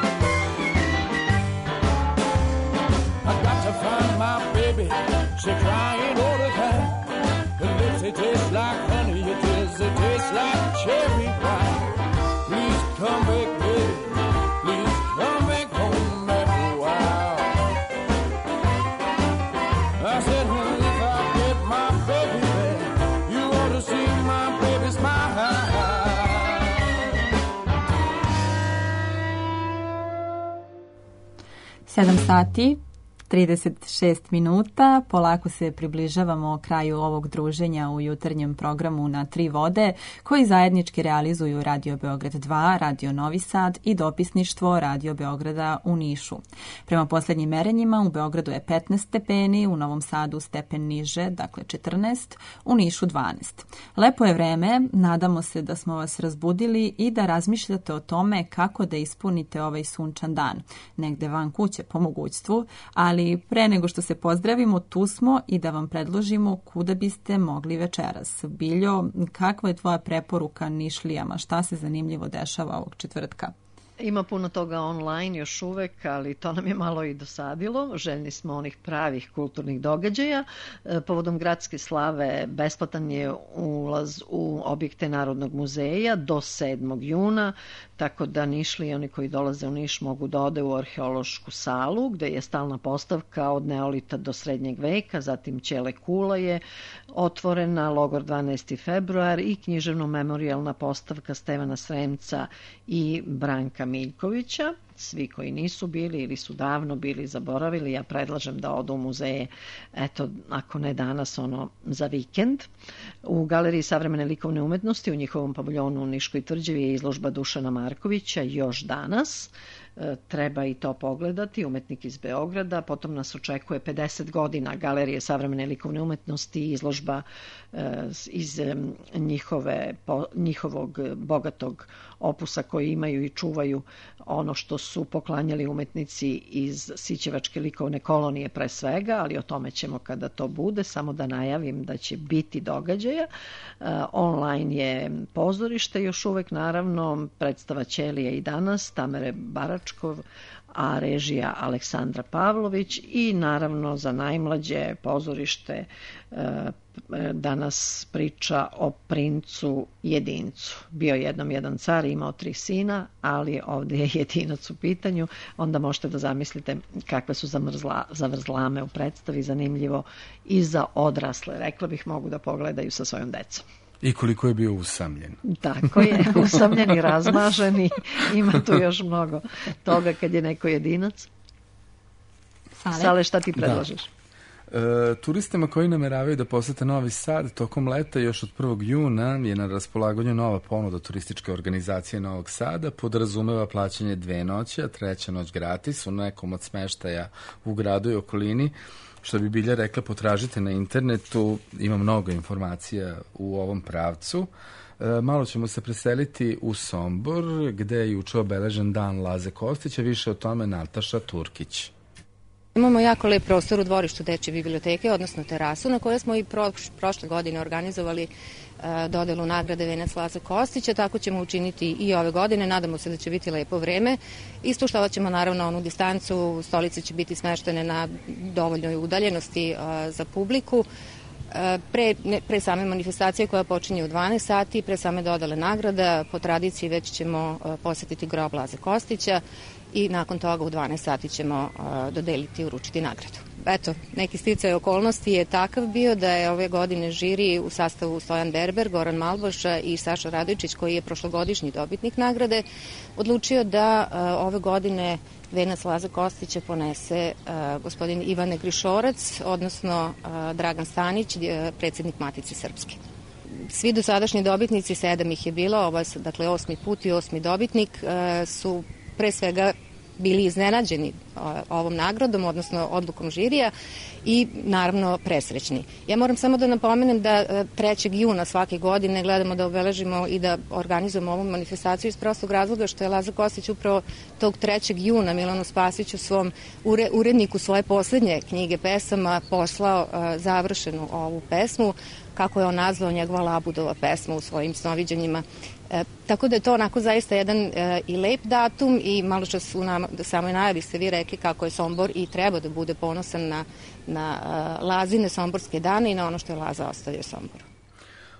[SPEAKER 18] I got to find my baby, she crying all the time. Her lips, they taste like honey, it is, it tastes like cherry pie. Please come back, baby, please come back home after a while. I said, honey, if I get my baby back, you ought to see my baby smile.
[SPEAKER 1] sedam sati, trideset šest minuta, polako se približavamo kraju ovog druženja u jutarnjem programu Na tri vode, koji zajednički realizuju Radio Beograd dva, Radio Novi Sad i dopisništvo Radio Beograda u Nišu. Prema posljednjim merenjima u Beogradu je petnaest stepeni, u Novom Sadu stepen niže, dakle četrnaest, u Nišu dvanaest. Lepo je vreme, nadamo se da smo vas razbudili i da razmišljate o tome kako da ispunite ovaj sunčan dan, negde van kuće po mogućstvu, ali Ali pre nego što se pozdravimo, tu smo i da vam predložimo kuda biste mogli večeras. Biljo, kakva je tvoja preporuka Nišlijama? Šta se zanimljivo dešava ovog četvrtka?
[SPEAKER 2] Ima puno toga online još uvek, ali to nam je malo i dosadilo. Željni smo onih pravih kulturnih događaja. Povodom gradske slave besplatan je ulaz u objekte Narodnog muzeja do sedmog juna, tako da Nišli i oni koji dolaze u Niš mogu da ode u arheološku salu, gde je stalna postavka od neolita do srednjeg veka, zatim Ćele Kula je otvorena, logor dvanaesti februar i književno-memorijalna postavka Stevana Sremca i Branka Miljkovića. Svi koji nisu bili ili su davno bili zaboravili, ja predlažem da odu u muzeje, eto, ako ne danas, ono, za vikend. U Galeriji savremene likovne umetnosti u njihovom paviljonu u Niškoj tvrđavi je izložba Dušana Markovića još danas. Treba i to pogledati, umetnik iz Beograda. Potom nas očekuje pedeset godina Galerije savremene likovne umetnosti i izložba iz njihove, njihovog bogatog opusa koji imaju i čuvaju ono što su poklanjali umetnici iz Sićevačke likovne kolonije pre svega, ali o tome ćemo kada to bude, samo da najavim da će biti događaja. Online je pozorište još uvek, naravno, predstava Ćelije i danas, Tamare Baračkov, a režija Aleksandra Pavlović i naravno za najmlađe pozorište danas priča o princu jedincu. Bio jednom jedan car, imao tri sina, ali ovdje je jedinac u pitanju. Onda možete da zamislite kakve su zamrzla, zavrzlame u predstavi, zanimljivo i za odrasle. Rekla bih, mogu da pogledaju sa svojom decom.
[SPEAKER 6] I koliko je bio usamljen.
[SPEAKER 2] Tako je, usamljen i razmažen i ima tu još mnogo toga kad je neko jedinac. Sale, Sale šta ti predlažeš?
[SPEAKER 6] Da. E, turistima koji nameravaju da posete Novi Sad tokom leta još od prvog juna je na raspolaganju nova ponuda turističke organizacije Novog Sada, podrazumeva plaćanje dve noći, a treća noć gratis u nekom od smeštaja u gradu i okolini. Što bi Bilja rekla, potražite na internetu, ima mnogo informacija u ovom pravcu. E, malo ćemo se preseliti u Sombor, gde je juče obeležen dan Laze Kostića, više o tome Nataša Turkić.
[SPEAKER 19] Imamo jako lep prostor u dvorištu Dečje biblioteke, odnosno terasu, na kojoj smo i pro, prošle godine organizovali e, dodelu nagrade Venac Laze Kostića, tako ćemo učiniti i ove godine, nadamo se da će biti lepo vreme. Ispoštovat ćemo naravno onu distancu, stolice će biti smeštene na dovoljnoj udaljenosti e, za publiku. E, pre, ne, pre same manifestacije koja počinje u dvanaest sati, pre same dodele nagrada, po tradiciji već ćemo e, posetiti grob Laze Kostića i nakon toga u dvanaest sati ćemo uh, dodeliti i uručiti nagradu. Eto, neki sticaj okolnosti je takav bio da je ove godine žiri u sastavu Stojan Berber, Goran Malboša i Saša Radojčić, koji je prošlogodišnji dobitnik nagrade, odlučio da uh, ove godine Venac Laze Kostića ponese uh, gospodin Ivane Grišorac, odnosno uh, Dragan Stanić, predsjednik Matice Srpske. Svi dosadašnji dobitnici, sedam ih je bilo, ovo je dakle osmi put i osmi dobitnik, uh, su pre svega bili iznenađeni ovom nagradom, odnosno odlukom žirija i naravno presrećni. Ja moram samo da napomenem da trećeg juna svake godine gledamo da obeležimo i da organizujemo ovu manifestaciju iz prostog razloga što je Laza Kostić upravo tog trećeg juna Milanu Spasiću svom uredniku svoje poslednje knjige pesama poslao završenu ovu pesmu, kako je on nazvao njegova Labudova pesma u svojim snoviđanjima. E, tako da je to onako zaista jedan e, i lep datum i malo čas u nama, da samoj najavi ste vi rekli kako je Sombor i treba da bude ponosan na, na uh, Lazine somborske dane i na ono što je Laza ostavio Somboru.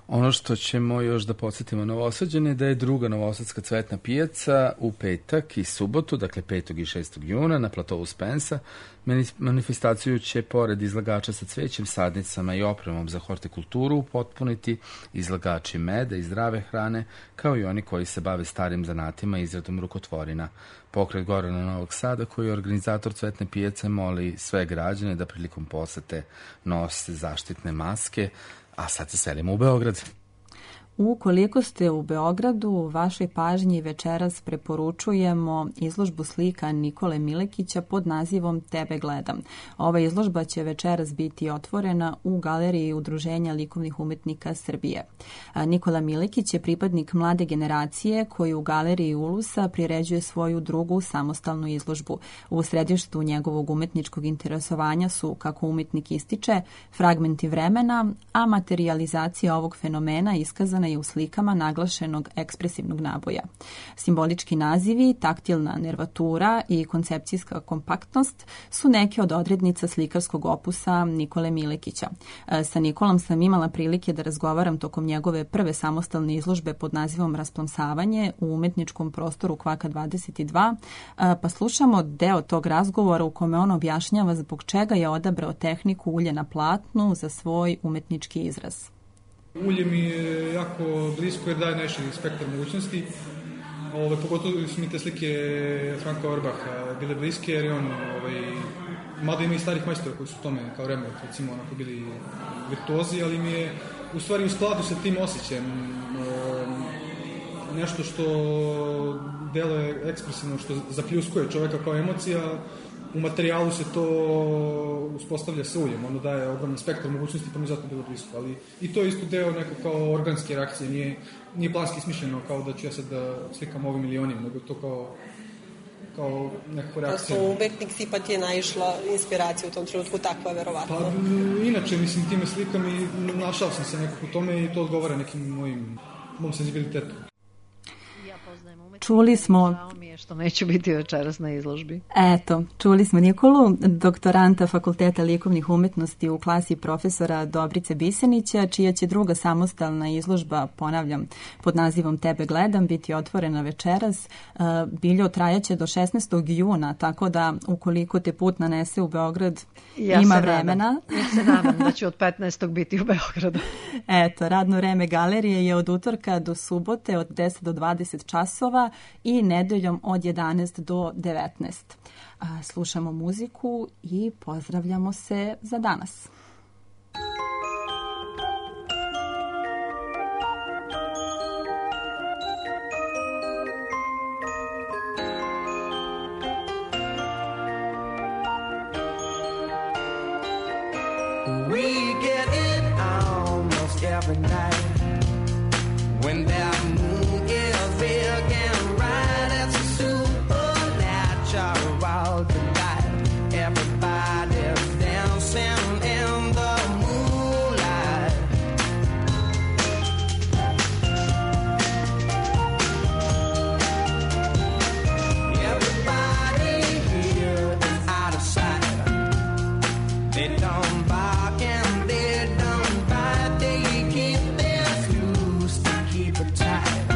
[SPEAKER 6] Ono što ćemo još da podsjetimo Novosađane da je druga novosadska cvetna pijaca u petak i subotu, dakle petog i šestog juna na platovu Spensa. Manifestaciju će pored izlagača sa cvećem, sadnicama i opremom za hortikulturu potpuniti izlagači meda i zdrave hrane, kao i oni koji se bave starim zanatima i izradom rukotvorina. Pokret Gorana Novog Sada, koji je organizator cvetne pijace, moli sve građane da prilikom posete nose zaštitne maske, a sad se selimo u Beograd.
[SPEAKER 1] Ukoliko ste u Beogradu, vašoj pažnji večeras preporučujemo izložbu slika Nikole Milekića pod nazivom Tebe gledam. Ova izložba će večeras biti otvorena u Galeriji Udruženja likovnih umetnika Srbije. Nikola Milekić je pripadnik mlade generacije koji u Galeriji Ulusa priređuje svoju drugu samostalnu izložbu. U središtu njegovog umetničkog interesovanja su, kako umetnik ističe, fragmenti vremena, a materijalizacija ovog fenomena iskazana je u slikama naglašenog ekspresivnog naboja. Simbolički nazivi, taktilna nervatura i koncepcijska kompaktnost su neke od odrednica slikarskog opusa Nikole Milekića. Sa Nikolom sam imala prilike da razgovaram tokom njegove prve samostalne izložbe pod nazivom Rasplamsavanje u umetničkom prostoru Kvaka dvadeset dva, pa slušamo deo tog razgovora u kome on objašnjava zbog čega je odabrao tehniku ulje na platnu za svoj umetnički izraz.
[SPEAKER 4] Ulje mi je jako blisko jer daje najširi spektar mogućnosti. Ove, pogotovo su mi te slike Franka Orbaha bile bliske jer je on, ovaj, mada ima i starih majstora koji su tome kao Rembrandt, recimo, onako bili virtuozi, ali mi je u stvari u skladu sa tim osjećajem nešto što deluje ekspresivno, što zapljuskuje čoveka kao emocija. U materijalu se to uspostavlja sa uljem, ono daje ogroman spektar mogućnosti, pa mi zato bilo blisko, ali i to je isto deo neko kao organske reakcije, nije, nije planski smišljeno kao da ću ja sad da slikam ovim milionima, nego to kao, kao nekako reakcija.
[SPEAKER 15] Da su umetnik si pa ti je naišla inspiracija u tom trenutku takva, verovatno?
[SPEAKER 4] Pa inače, mislim, time slikam i našao sam se nekako u tome i to odgovara nekim mojim, mojom senzibilitetu.
[SPEAKER 1] Čuli smo...
[SPEAKER 2] Žao mi je što neću biti večeras na izložbi.
[SPEAKER 1] Eto, čuli smo Nikolu, doktoranta Fakulteta likovnih umetnosti u klasi profesora Dobrice Bisenića, čija će druga samostalna izložba, ponavljam, pod nazivom Tebe gledam, biti otvorena večeras. Biljo trajaće do šesnaestog juna, tako da ukoliko te put nanese u Beograd,
[SPEAKER 2] ja
[SPEAKER 1] ima
[SPEAKER 2] se
[SPEAKER 1] vremena.
[SPEAKER 2] Nadam. Ja se nadam da ću od petnaestog biti u Beogradu.
[SPEAKER 1] Eto, radno vreme galerije je od utorka do subote od deset do dvadeset časova i nedeljom od jedanaest do devetnaest. Slušamo muziku i pozdravljamo se za danas.
[SPEAKER 8] We get it almost every night when that moon is big and bright. It's a supernatural delight. Everybody's dancing in the moonlight. Everybody here is out of sight. They don't buy. Keep it tight.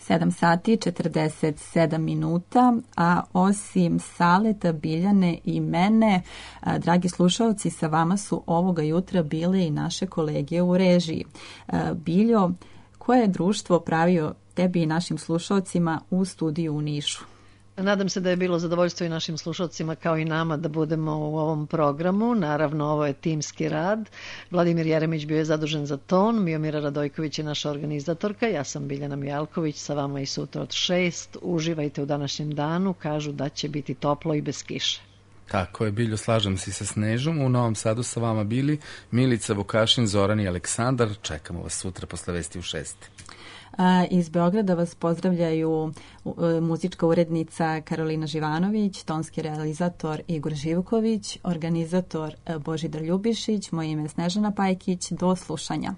[SPEAKER 1] sedam sati četrdeset sedam minuta, a osim Saleta, Biljane i mene, a, dragi slušalci, sa vama su ovoga jutra bile i naše kolege u režiji. A, Biljo, koje je društvo pravio tebi i našim slušalcima u studiju u Nišu?
[SPEAKER 2] Nadam se da je bilo zadovoljstvo i našim slušalcima kao i nama da budemo u ovom programu. Naravno, ovo je timski rad. Vladimir Jeremić bio je zadužen za ton, Miomira Radojković je naša organizatorka, ja sam Biljana Mijalković, sa vama i sutra od šest. Uživajte u današnjem danu, kažu da će biti toplo i bez kiše.
[SPEAKER 6] Tako je, Biljo, slažem se sa Snežom. U Novom Sadu sa vama bili Milica, Vukašin, Zoran i Aleksandar. Čekamo vas sutra posle vesti u šest.
[SPEAKER 1] Iz Beograda vas pozdravljaju muzička urednica Karolina Živanović, tonski realizator Igor Živković, organizator Božidar Ljubišić, moje ime je Snežana Pajkić. Do slušanja.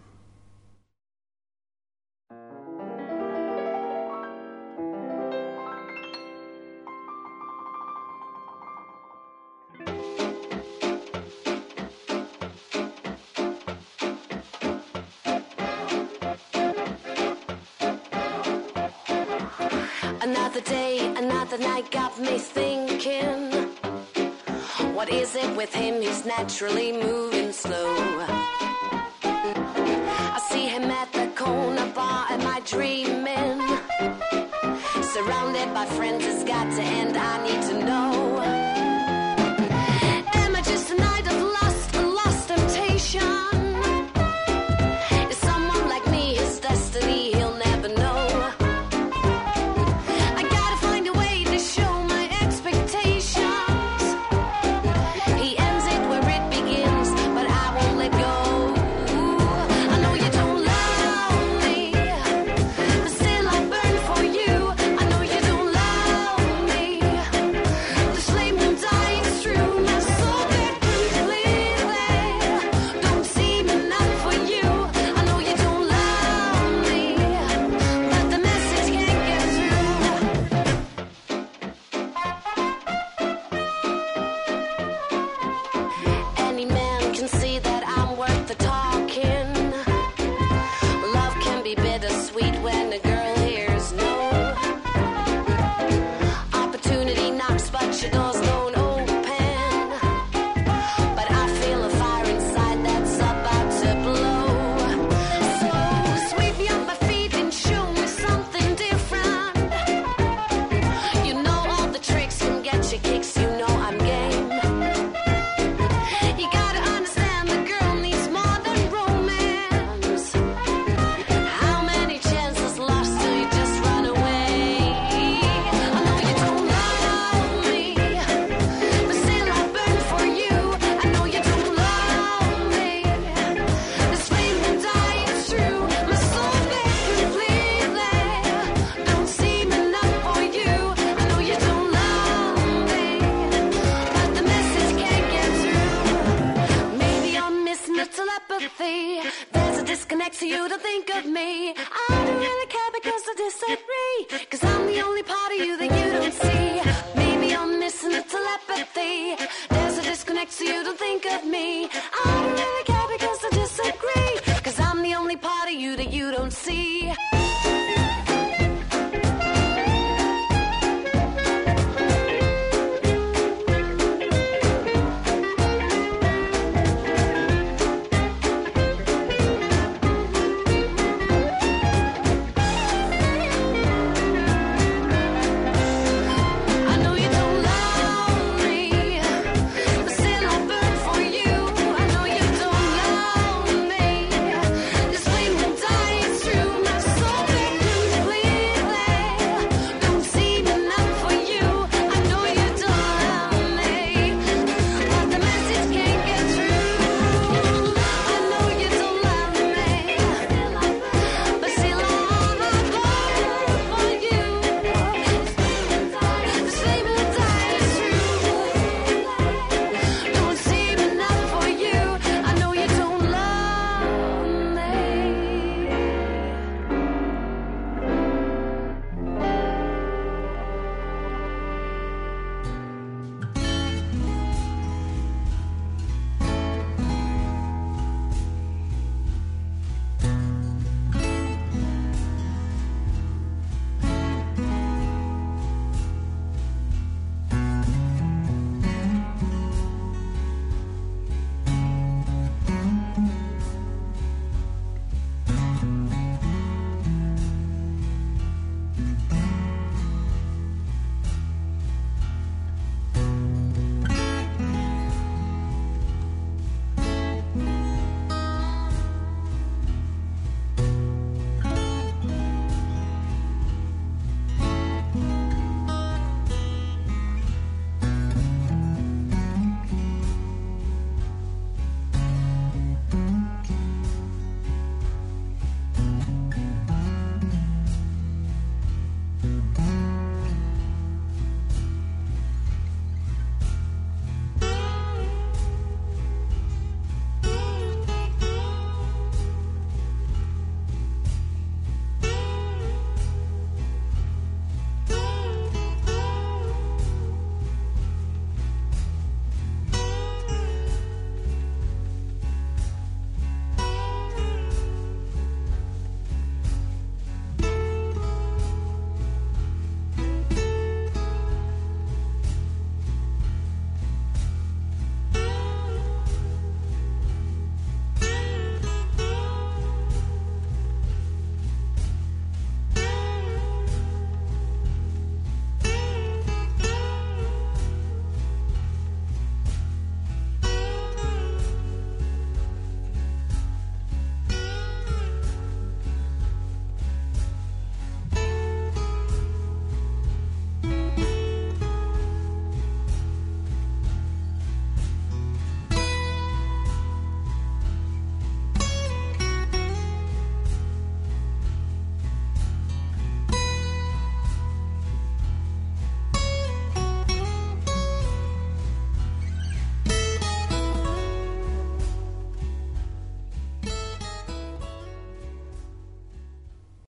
[SPEAKER 9] Another day, another night got me thinking, what is it with him, he's naturally moving slow. I see him at the corner bar, am I dreaming? Surrounded by friends, it's got to end, I need to know. Am I just a night of lust, a lost temptation? Is someone like me his destiny, he'll never know. So you don't think of me. I don't really care because I disagree. Cause I'm the only part of you that you don't see. Maybe I'm missing the telepathy. There's a disconnect so you don't think of me. I don't really care because I disagree. Cause I'm the only part of you that you don't see.